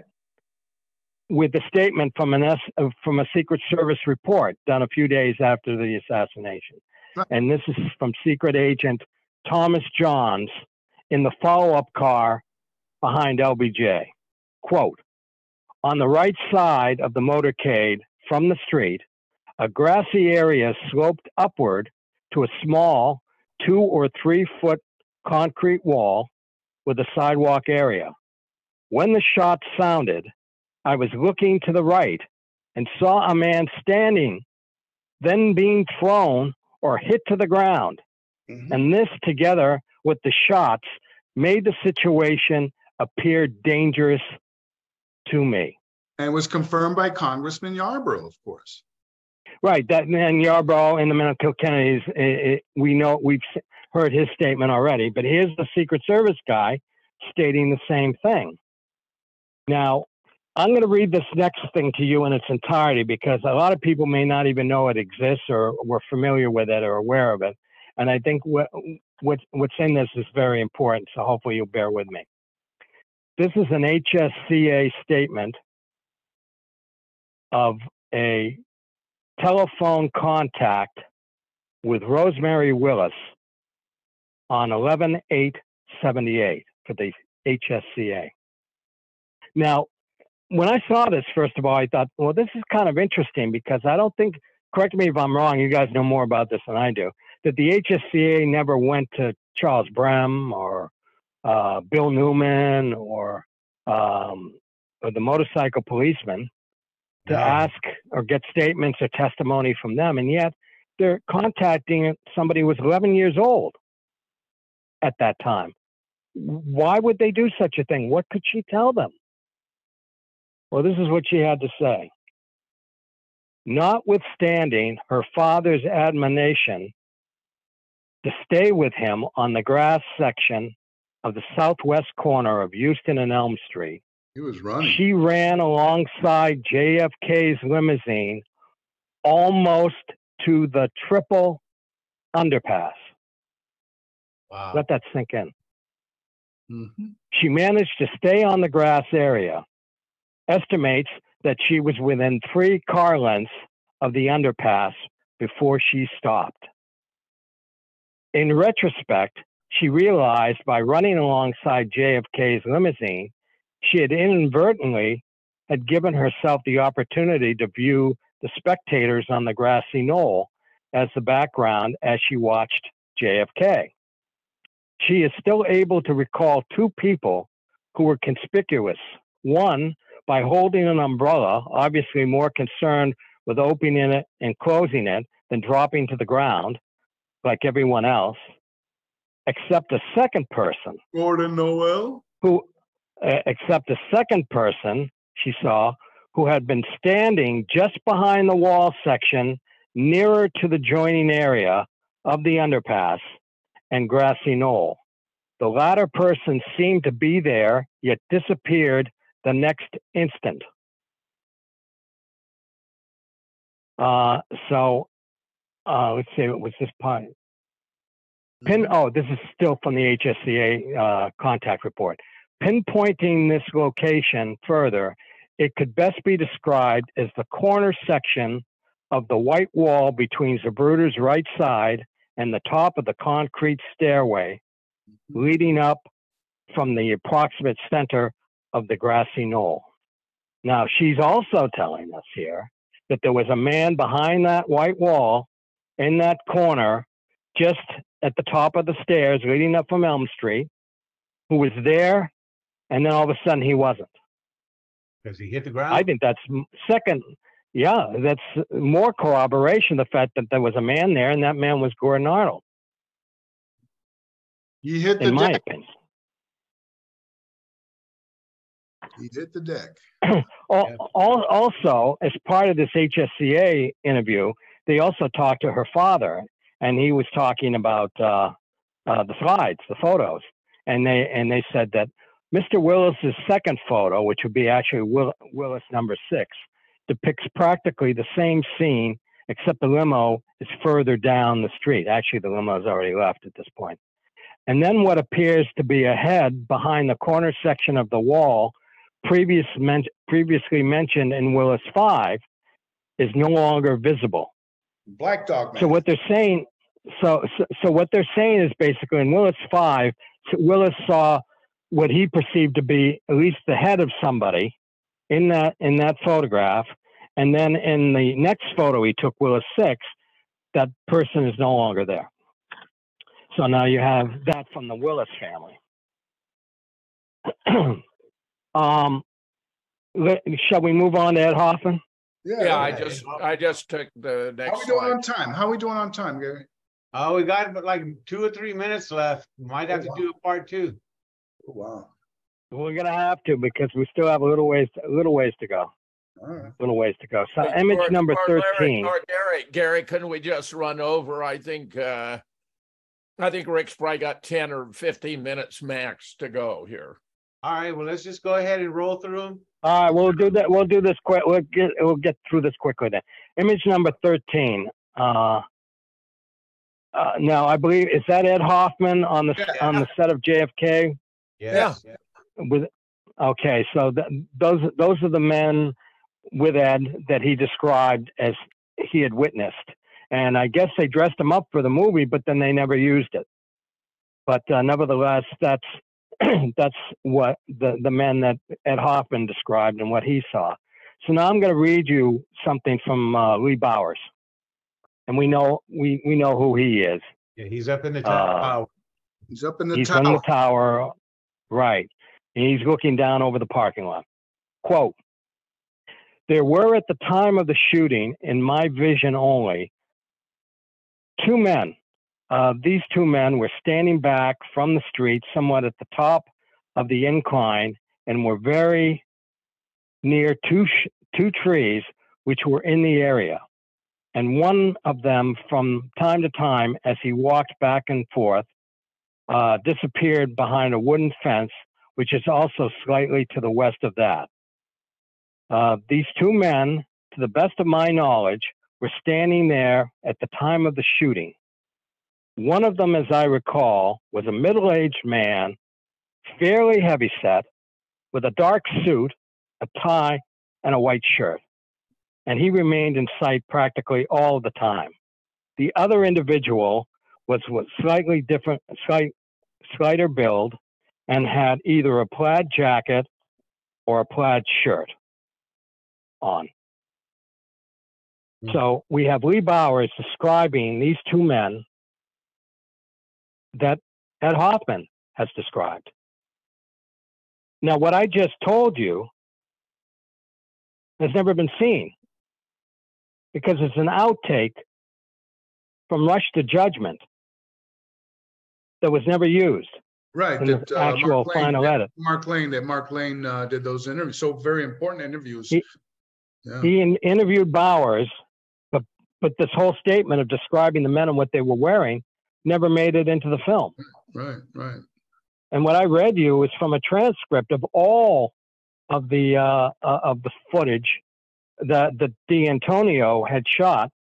with the statement from an S, from a Secret Service report done a few days after the assassination. Right. And this is from Secret Agent Thomas Johns in the follow-up car behind L B J. Quote, on the right side of the motorcade from the street, a grassy area sloped upward to a small two or three foot concrete wall with a sidewalk area. When the shot sounded, I was looking to the right and saw a man standing, then being thrown or hit to the ground. Mm-hmm. And this, together with the shots, made the situation appear dangerous to me. And was confirmed by Congressman Yarborough, of course. Right, that and Yarborough in the men who killed Kennedy, it, it, we know, we've heard his statement already, but here's the Secret Service guy stating the same thing. Now, I'm going to read this next thing to you in its entirety because a lot of people may not even know it exists or were familiar with it or aware of it. And I think what, what what's in this is very important, so hopefully you'll bear with me. This is an H S C A statement of a telephone contact with Rosemary Willis on eleven eight seventy-eight for the H S C A. Now, when I saw this, first of all, I thought, well, this is kind of interesting because I don't think, correct me if I'm wrong, you guys know more about this than I do, that the H S C A never went to Charles Brem or uh, Bill Newman or, um, or the motorcycle policeman to no. ask or get statements or testimony from them. And yet they're contacting somebody who was eleven years old at that time. Why would they do such a thing? What could she tell them? Well, this is what she had to say. Notwithstanding her father's admonition to stay with him on the grass section of the southwest corner of Houston and Elm Street, he was running. She ran alongside J F K's limousine almost to the triple underpass. Wow. Let that sink in. Mm-hmm. She managed to stay on the grass area. Estimates that she was within three car lengths of the underpass before she stopped. In retrospect, she realized by running alongside J F K's limousine, she had inadvertently had given herself the opportunity to view the spectators on the grassy knoll as the background as she watched J F K. She is still able to recall two people who were conspicuous. One, by holding an umbrella, obviously more concerned with opening it and closing it than dropping to the ground, like everyone else, except a second person. Gordon Noel? Who, uh, except a second person she saw who had been standing just behind the wall section nearer to the joining area of the underpass and grassy knoll. The latter person seemed to be there, yet disappeared the next instant. Uh, so uh, let's see, it was this part. Pin, oh, this is still from the H S C A uh, contact report. Pinpointing this location further, it could best be described as the corner section of the white wall between Zapruder's right side and the top of the concrete stairway leading up from the approximate center of the grassy knoll. Now, she's also telling us here that there was a man behind that white wall in that corner just at the top of the stairs leading up from Elm Street who was there, and then all of a sudden he wasn't. Does he hit the ground? I think that's second. Yeah, that's more corroboration of the fact that there was a man there, and that man was Gordon Arnold. He hit the In my deck. opinion. He hit the deck. Al- Yeah. al- Also, as part of this H S C A interview, they also talked to her father, and he was talking about uh, uh, the slides, the photos, and they and they said that Mister Willis's second photo, which would be actually Will, Willis number six, depicts practically the same scene, except the limo is further down the street. Actually, the limo has already left at this point. And then what appears to be a head behind the corner section of the wall, previous men- previously mentioned in Willis five, is no longer visible. Black Dog Man. So what they're saying, so, so so what they're saying is basically in Willis five, Willis saw what he perceived to be at least the head of somebody in that in that photograph, and then in the next photo he took, Willis six, that person is no longer there. So now you have that from the Willis family. um, let, shall we move on to Ed Hoffman? Yeah, I yeah. just I just took the How next we doing slide. on time? How we doing on time, Gary? Oh, we got like two or three minutes left. Might have to do a part two. Oh, wow. We're gonna have to because we still have a little ways, a little ways to go. All right. Little ways to go. So Hey, image or- number or Larry- thirteen. Or Gary, Gary, couldn't we just run over? I think uh, I think Rick's probably got ten or fifteen minutes max to go here. All right, well, let's just go ahead and roll through them. All right, we'll do that. We'll do this quick. We'll get we'll get through this quickly then. Image number thirteen. Uh, uh, now I believe is that Ed Hoffman on the Yeah. on the set of J F K. Yes. With okay, so th- those those are the men with Ed that he described as he had witnessed, and I guess they dressed him up for the movie, but then they never used it. But uh, nevertheless, that's that's what the the men that Ed Hoffman described and what he saw. So now I'm going to read you something from uh, Lee Bowers, and we know we we know who he is. Yeah, he's up in the Uh, tower. He's up in the He's tower. on the tower, right? And he's looking down over the parking lot. Quote, there were at the time of the shooting, in my vision only, two men. Uh, these two men were standing back from the street, somewhat at the top of the incline, and were very near two, sh- two trees which were in the area. And one of them, from time to time, as he walked back and forth, uh, disappeared behind a wooden fence, which is also slightly to the west of that. Uh, these two men, to the best of my knowledge, were standing there at the time of the shooting. One of them, as I recall, was a middle-aged man, fairly heavyset, with a dark suit, a tie, and a white shirt. And he remained in sight practically all the time. The other individual was with slightly different, slight, slighter build, and had either a plaid jacket or a plaid shirt on. Hmm. So we have Lee Bowers describing these two men that Ed Hoffman has described. Now, what I just told you has never been seen because it's an outtake from Rush to Judgment that was never used Right. in That, the uh, actual Mark Lane, final that- edit. Mark Lane, that Mark Lane uh, did those interviews. So very important interviews. He- yeah. He in, interviewed Bowers, but but this whole statement of describing the men and what they were wearing never made it into the film. Right, right. And what I read you is from a transcript of all of the uh, uh, of the footage that that D'Antonio had shot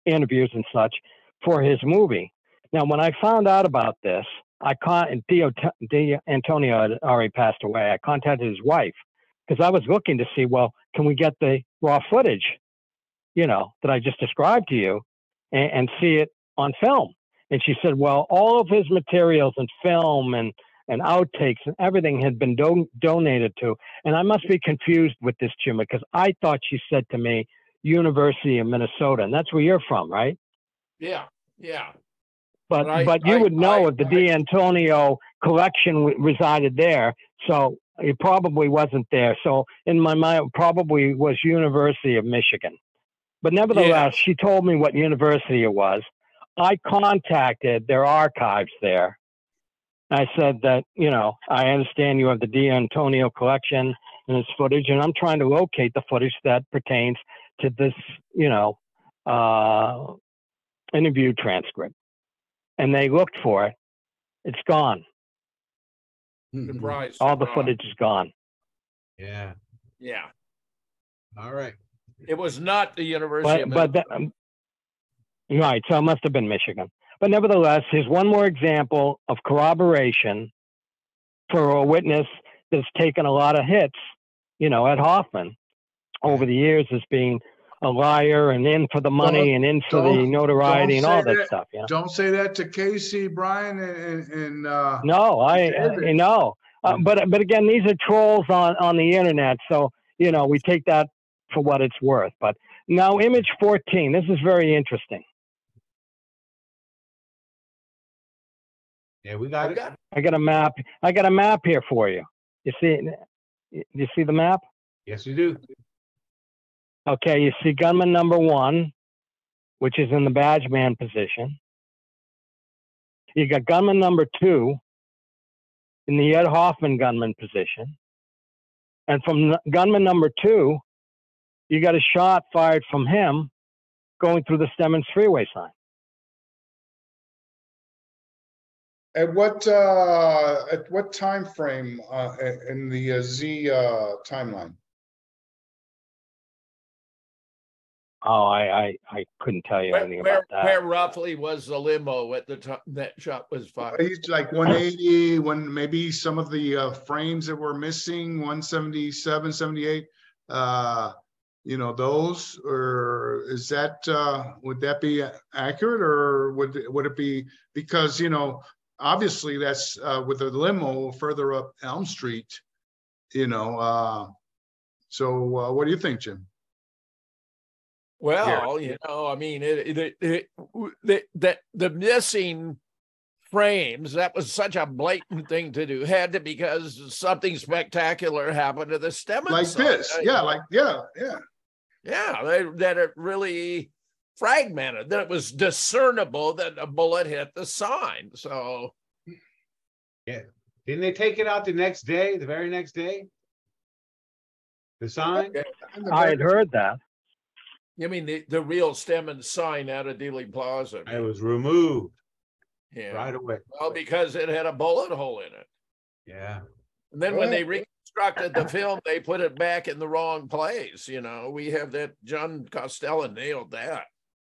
interviews and such for his movie. Now, when I found out about this, I con- Dio, Dio Antonio had already passed away. I contacted his wife because I was looking to see, well, can we get the raw footage, you know, that I just described to you and, and see it on film? And she said, well, all of his materials and film and, and outtakes and everything had been do- donated to. And I must be confused with this, Jim, because I thought she said to me, University of Minnesota. And that's where you're from, right? Yeah, yeah. But Right, but you right, would know right, if the right. D'Antonio collection w- resided there. So it probably wasn't there. So in my mind, it probably was University of Michigan. But nevertheless, Yes. she told me what university it was. I contacted their archives there. I said that, you know, I understand you have the D'Antonio collection and its footage, and I'm trying to locate the footage that pertains to this, you know, uh, interview transcript. And they looked for it. It's gone. Surprise, All the surprise. footage is gone. Yeah. Yeah. All right. It was not the University But, of but Minnesota. that, um, right, so it must have been Michigan. But nevertheless, here's one more example of corroboration for a witness that's taken a lot of hits, you know, Ed Hoffman over the years as being a liar and in for the money Don't- and in for the don't- notoriety and don't all say that, that. stuff. You know? Don't say that to Casey, Brian, and, and uh, No, I, David. I know. Uh, Yeah. but but again, these are trolls on, on the internet, so you know we take that for what it's worth. But now, image fourteen. This is very interesting. Yeah, we got I it. got I got a map. I got a map here for you. You see? You see the map? Yes, we do. Okay. You see gunman number one, which is in the badge man position. You got gunman number two in the Ed Hoffman gunman position. And from gunman number two, you got a shot fired from him going through the Stemmons freeway sign. At what uh, at what time frame uh, in the uh, Z uh, timeline? Oh, I, I, I couldn't tell you where, anything where, about that. where roughly was the limo at the time that shot was fired? It's like one eighty, when maybe some of the uh, frames that were missing, one seventy-seven, seventy-eight, uh, you know, those, or is that, uh, would that be accurate, or would, would it be, because, you know, obviously that's uh, with the limo further up Elm Street, you know, uh, so uh, what do you think, Jim? Well, you know, I mean, it, it, it, the, the, the missing frames, that was such a blatant thing to do, had to because something spectacular happened to the Stemmons Like sign. this, Uh, yeah, like, yeah, yeah. Yeah, they, that it really fragmented, that it was discernible that a bullet hit the sign. So, Yeah. Didn't they take it out the next day, the very next day? The sign? I had heard that. I mean, the, the real Stemmons sign out of Dealey Plaza. It was removed Yeah. right away. Well, because it had a bullet hole in it. Yeah. And then when Well- they reconstructed the film, they put it back in the wrong place. You know, we have that, John Costello nailed that.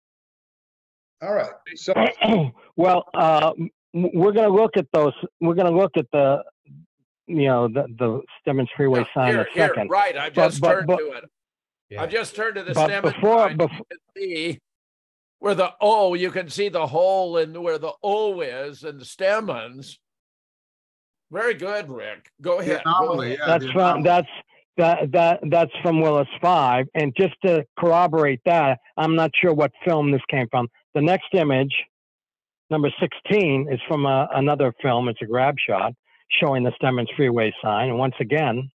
All right, so, Well, uh, m- we're going to look at those. We're going to look at the, you know, the, the Stemmons freeway Yeah, sign in here, a here, second. right. I But- just but- turned but- to it. Yeah. I just turned to the But Stemmons before, sign. before, You can see where the O, you can see the hole in where the O is and the Stemmons. Very good, Rick. Go the ahead. Go anomaly, ahead. yeah. that's the from anomaly. that's that that that's from Willis Five. And just to corroborate that, I'm not sure what film this came from. The next image, number sixteen, is from a, another film. It's a grab shot showing the Stemmons freeway sign. And once again,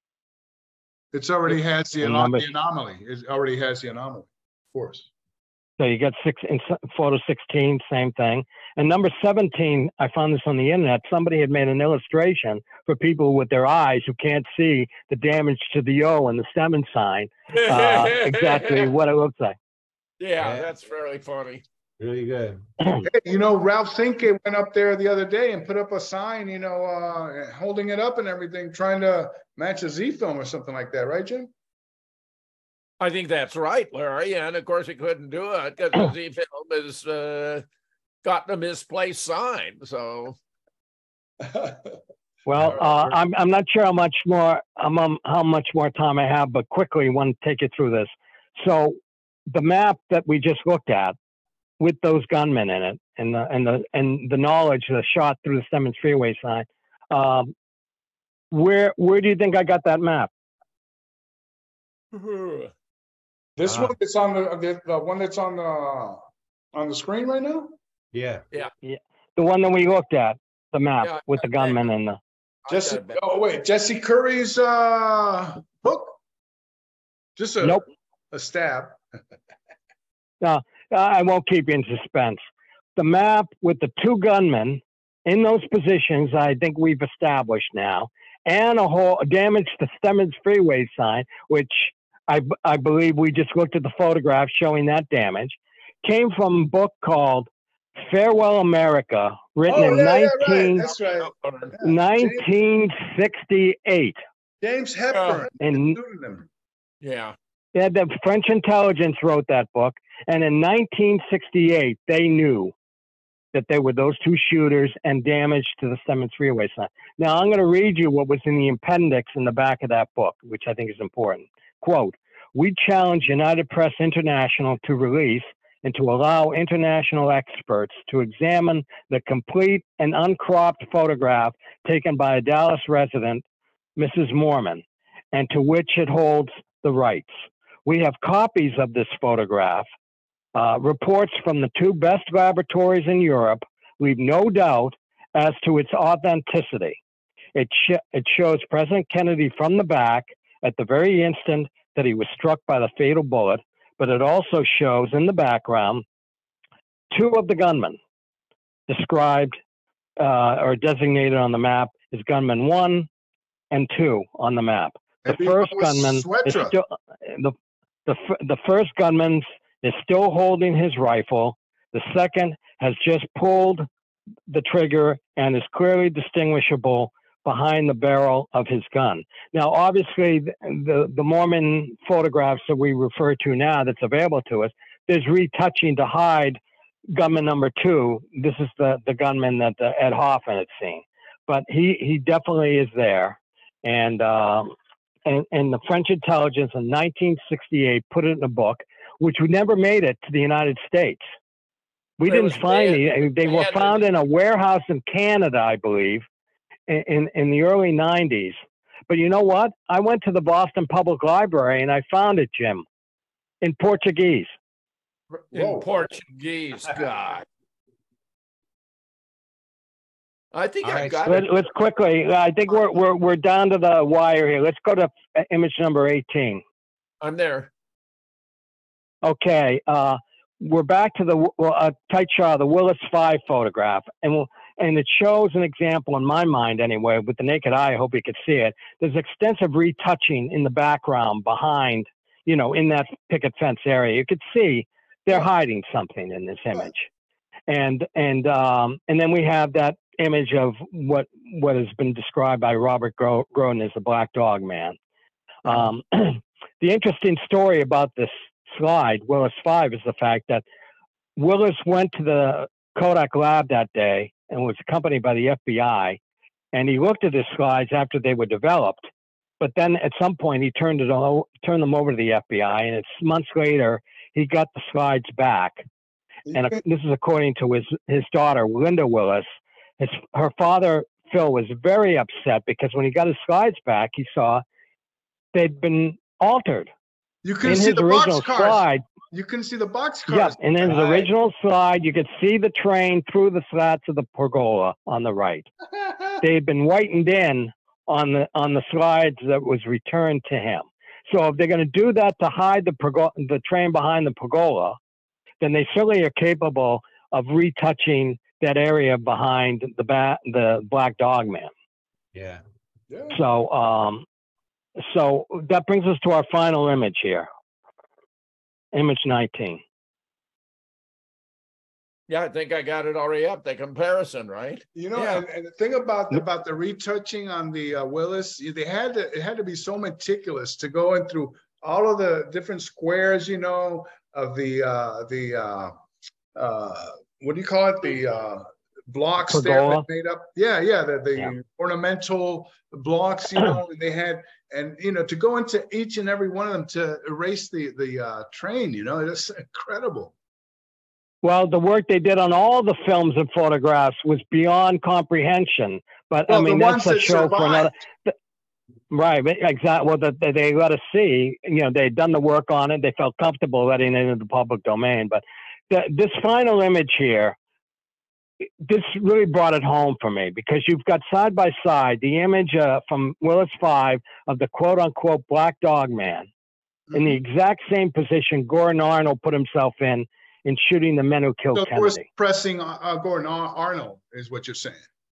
It's already has the And ano- number- the anomaly, it already has the anomaly, of course. so you got six in s- photo sixteen, same thing. And number seventeen, I found this on the internet. Somebody had made an illustration for people with their eyes who can't see the damage to the O and the Stemmons sign, uh, exactly what it looks like. Yeah, Yeah. that's very funny. Really good. Hey, you know, Ralph Cinque went up there the other day and put up a sign, you know, uh, holding it up and everything, trying to match a Z film or something like that, right, Jim? I think that's right, Larry. And of course, he couldn't do it because the Z film has uh, gotten a misplaced sign. So, Well, uh, I'm I'm not sure how much more um, um, how much more time I have, but quickly want to take you through this. So, the map that we just looked at, with those gunmen in it, and the and the and the knowledge, the shot through the Stemmons Freeway sign, um, where where do you think I got that map? This Uh, one that's on the, the the one that's on the on the screen right now. Yeah. The one that we looked at, the map Yeah, with the I- I- gunmen and the. Jesse, I got it. oh wait, Jesse Curry's uh book. Just a Nope. a stab. Uh, I won't keep you in suspense. The map with the two gunmen in those positions, I think we've established now, and a whole damage to Stemmons Freeway sign, which I, I believe we just looked at the photograph showing that damage, came from a book called Farewell America, written Oh in yeah, yeah, right. nineteen, That's right. Yeah. James, nineteen sixty-eight. James Hepburn. And pseudonym. Yeah. yeah, the French intelligence wrote that book, and in nineteen sixty-eight, they knew that there were those two shooters and damage to the Stemmons Freeway sign. Now, I'm going to read you what was in the appendix in the back of that book, which I think is important. Quote, we challenge United Press International to release and to allow international experts to examine the complete and uncropped photograph taken by a Dallas resident, Missus Mormon, and to which it holds the rights. We have copies of this photograph. Uh, reports from the two best laboratories in Europe leave no doubt as to its authenticity. It, sh it shows President Kennedy from the back at the very instant that he was struck by the fatal bullet, but it also shows in the background two of the gunmen described uh, or designated on the map as gunman one and two on the map. The Maybe first it was gunman is Swetra. still the the the first gunman is still holding his rifle. The second has just pulled the trigger and is clearly distinguishable behind the barrel of his gun. Now, obviously, the, the Mormon photographs that we refer to now that's available to us, there's retouching to hide gunman number two. This is the, the gunman that the Ed Hoffman had seen. But he, he definitely is there. And, um, and, and the French intelligence in nineteen sixty-eight put it in a book, which never made it to the United States. We It didn't was find banned- it. They were banned found in- in a warehouse in Canada, I believe, in, in, in the early nineties. But you know what? I went to the Boston Public Library and I found it, Jim, in Portuguese. in Whoa. Portuguese. God. I think All I right, got Let, it. let's quickly, I think we're, we're, we're down to the wire here. Let's go to uh, image number eighteen. I'm there. Okay, uh, we're back to the well, uh, tight shot of the Willis five photograph, and we'll, and it shows an example in my mind anyway. With the naked eye, I hope you could see it. There's extensive retouching in the background behind, you know, in that picket fence area. You could see they're hiding something in this image, and and um, and then we have that image of what what has been described by Robert Gro- Groden as the Black Dog Man. Um, the interesting story about this slide, Willis five, is the fact that Willis went to the Kodak lab that day and was accompanied by the F B I, and he looked at his slides after they were developed, but then at some point he turned it o- turned them over to the F B I, and it's months later he got the slides back. And uh, this is according to his his daughter, Linda Willis. His her father, Phil, was very upset because when he got his slides back, he saw they'd been altered. You can In see his the original boxcars. slide, You can see the boxcars. yep, in his Right. original slide, you could see the train through the slats of the pergola on the right. They had been whitened in on the on the slides that was returned to him. So if they're going to do that to hide the pergo- the train behind the pergola, then they certainly are capable of retouching that area behind the ba- the Black Dog Man. Yeah. Yeah. So um, so that brings us to our final image here, image nineteen. Yeah, I think I got it already up. The comparison, right? You know, Yeah. and, and the thing about about the retouching on the uh, Willis, they had to it had to be so meticulous to go in through all of the different squares, you know, of the uh, the uh, uh, what do you call it? The uh, blocks there that made up. Yeah, yeah, the, the yeah. ornamental blocks, you know, and they had, and you know, to go into each and every one of them to erase the the uh, train, you know, it's incredible. Well, the work they did on all the films and photographs was beyond comprehension. But well, I mean, that's a that show survived. for another. Right, exactly. Well, the, the, they let us see, you know, they'd done the work on it. They felt comfortable letting it into the public domain. But the, this final image here, this really brought it home for me, because you've got side by side the image uh, from Willis five of the quote unquote Black Dog Man, mm-hmm. in the exact same position Gordon Arnold put himself in in shooting the men who killed so Kennedy. So pressing uh, Gordon Arnold is what you're saying.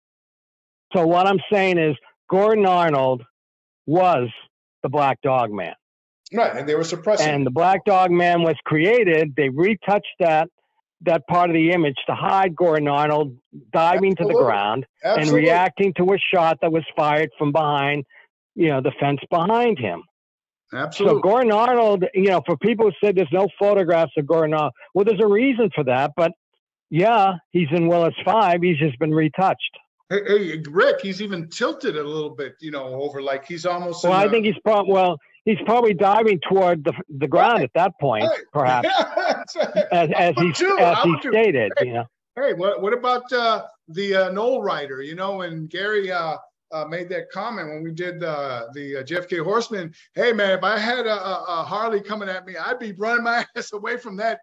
So what I'm saying is Gordon Arnold was the Black Dog Man. Right, and they were suppressing. And the Black Dog Man was created. They retouched that that part of the image to hide Gordon Arnold diving Absolutely. to the ground Absolutely. and reacting to a shot that was fired from behind, you know, the fence behind him. Absolutely. So Gordon Arnold, you know, for people who said there's no photographs of Gordon Arnold, well, there's a reason for that. But yeah, he's in Willis five. He's just been retouched. Hey, hey, Rick, he's even tilted a little bit, you know, over like he's almost. Well, I think he's probably well, he's probably diving toward the the ground right. at that point, right. perhaps, yeah, as, as he too. as he stated. Hey, you know. Hey, what what about uh, the uh, Knoll Rider? You know, when Gary uh, uh, made that comment when we did uh, the uh, J F K Horseman. Hey, man, if I had a, a Harley coming at me, I'd be running my ass away from that.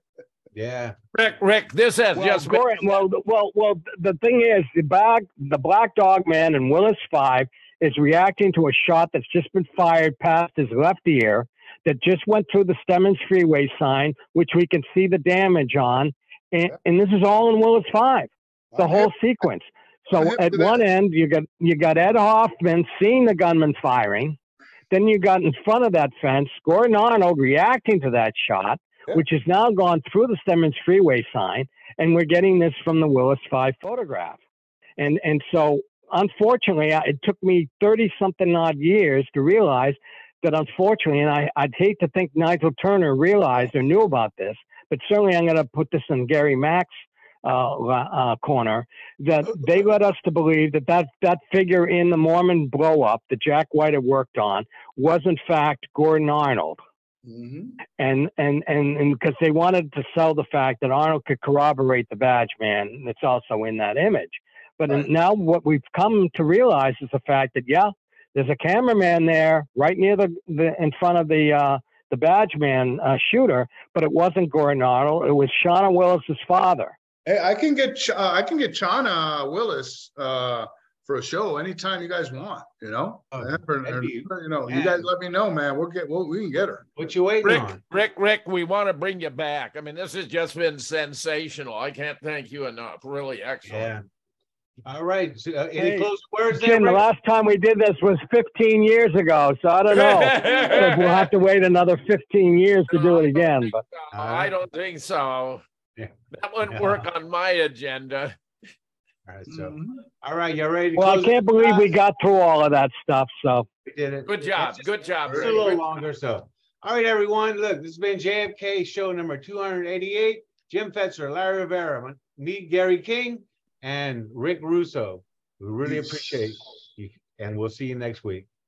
Yeah, Rick, Rick, this has well, just been... well, well, well. The thing is, the black, the Black Dog Man in Willis five is reacting to a shot that's just been fired past his left ear, that just went through the Stemmons Freeway sign, which we can see the damage on, and, yeah. and this is all in Willis five, the I'm whole hip. sequence. So at one end, you got you got Ed Hoffman seeing the gunman firing, then you got in front of that fence Gordon Arnold reacting to that shot, which has now gone through the Stemmons Freeway sign, and we're getting this from the Willis five photograph. And and so, unfortunately, it took me thirty-something odd years to realize that, unfortunately, and I, I'd hate to think Nigel Turner realized or knew about this, but certainly I'm going to put this in Gary Mack's uh, uh, corner, that they led us to believe that, that that figure in the Mormon blow-up that Jack White had worked on was, in fact, Gordon Arnold. Mm-hmm. And and and and because they wanted to sell the fact that Arnold could corroborate the badge man that's also in that image. But right. now what we've come to realize is the fact that yeah, there's a cameraman there right near the, the in front of the uh, the badge man uh, shooter, but it wasn't Gordon Arnold. It was Shauna Willis's father. Hey, I can get uh, I can get Shauna Willis uh, for a show anytime you guys want, you know. Oh, or, or, you know, man. You guys let me know, man. We'll get we'll, we can get her. What you waiting Rick, on? Rick, Rick, we want to bring you back. I mean, this has just been sensational. I can't thank you enough. Really excellent. Yeah. All right. So, uh, any hey, closing words Jim, there? The last time we did this was fifteen years ago, so I don't know. So we'll have to wait another fifteen years to no, do it again. But so. I don't think so. Yeah. That wouldn't yeah. work on my agenda. All right, so mm-hmm. all right, you ready to well, close I can't believe we got through all of that stuff. So we did it. Good job. Just, Good job. It's a little longer. So all right, everyone. Look, this has been J F K show number two hundred eighty-eight. Jim Fetzer, Larry Rivera, me, Gary King, and Rick Russo. We really appreciate you, and we'll see you next week.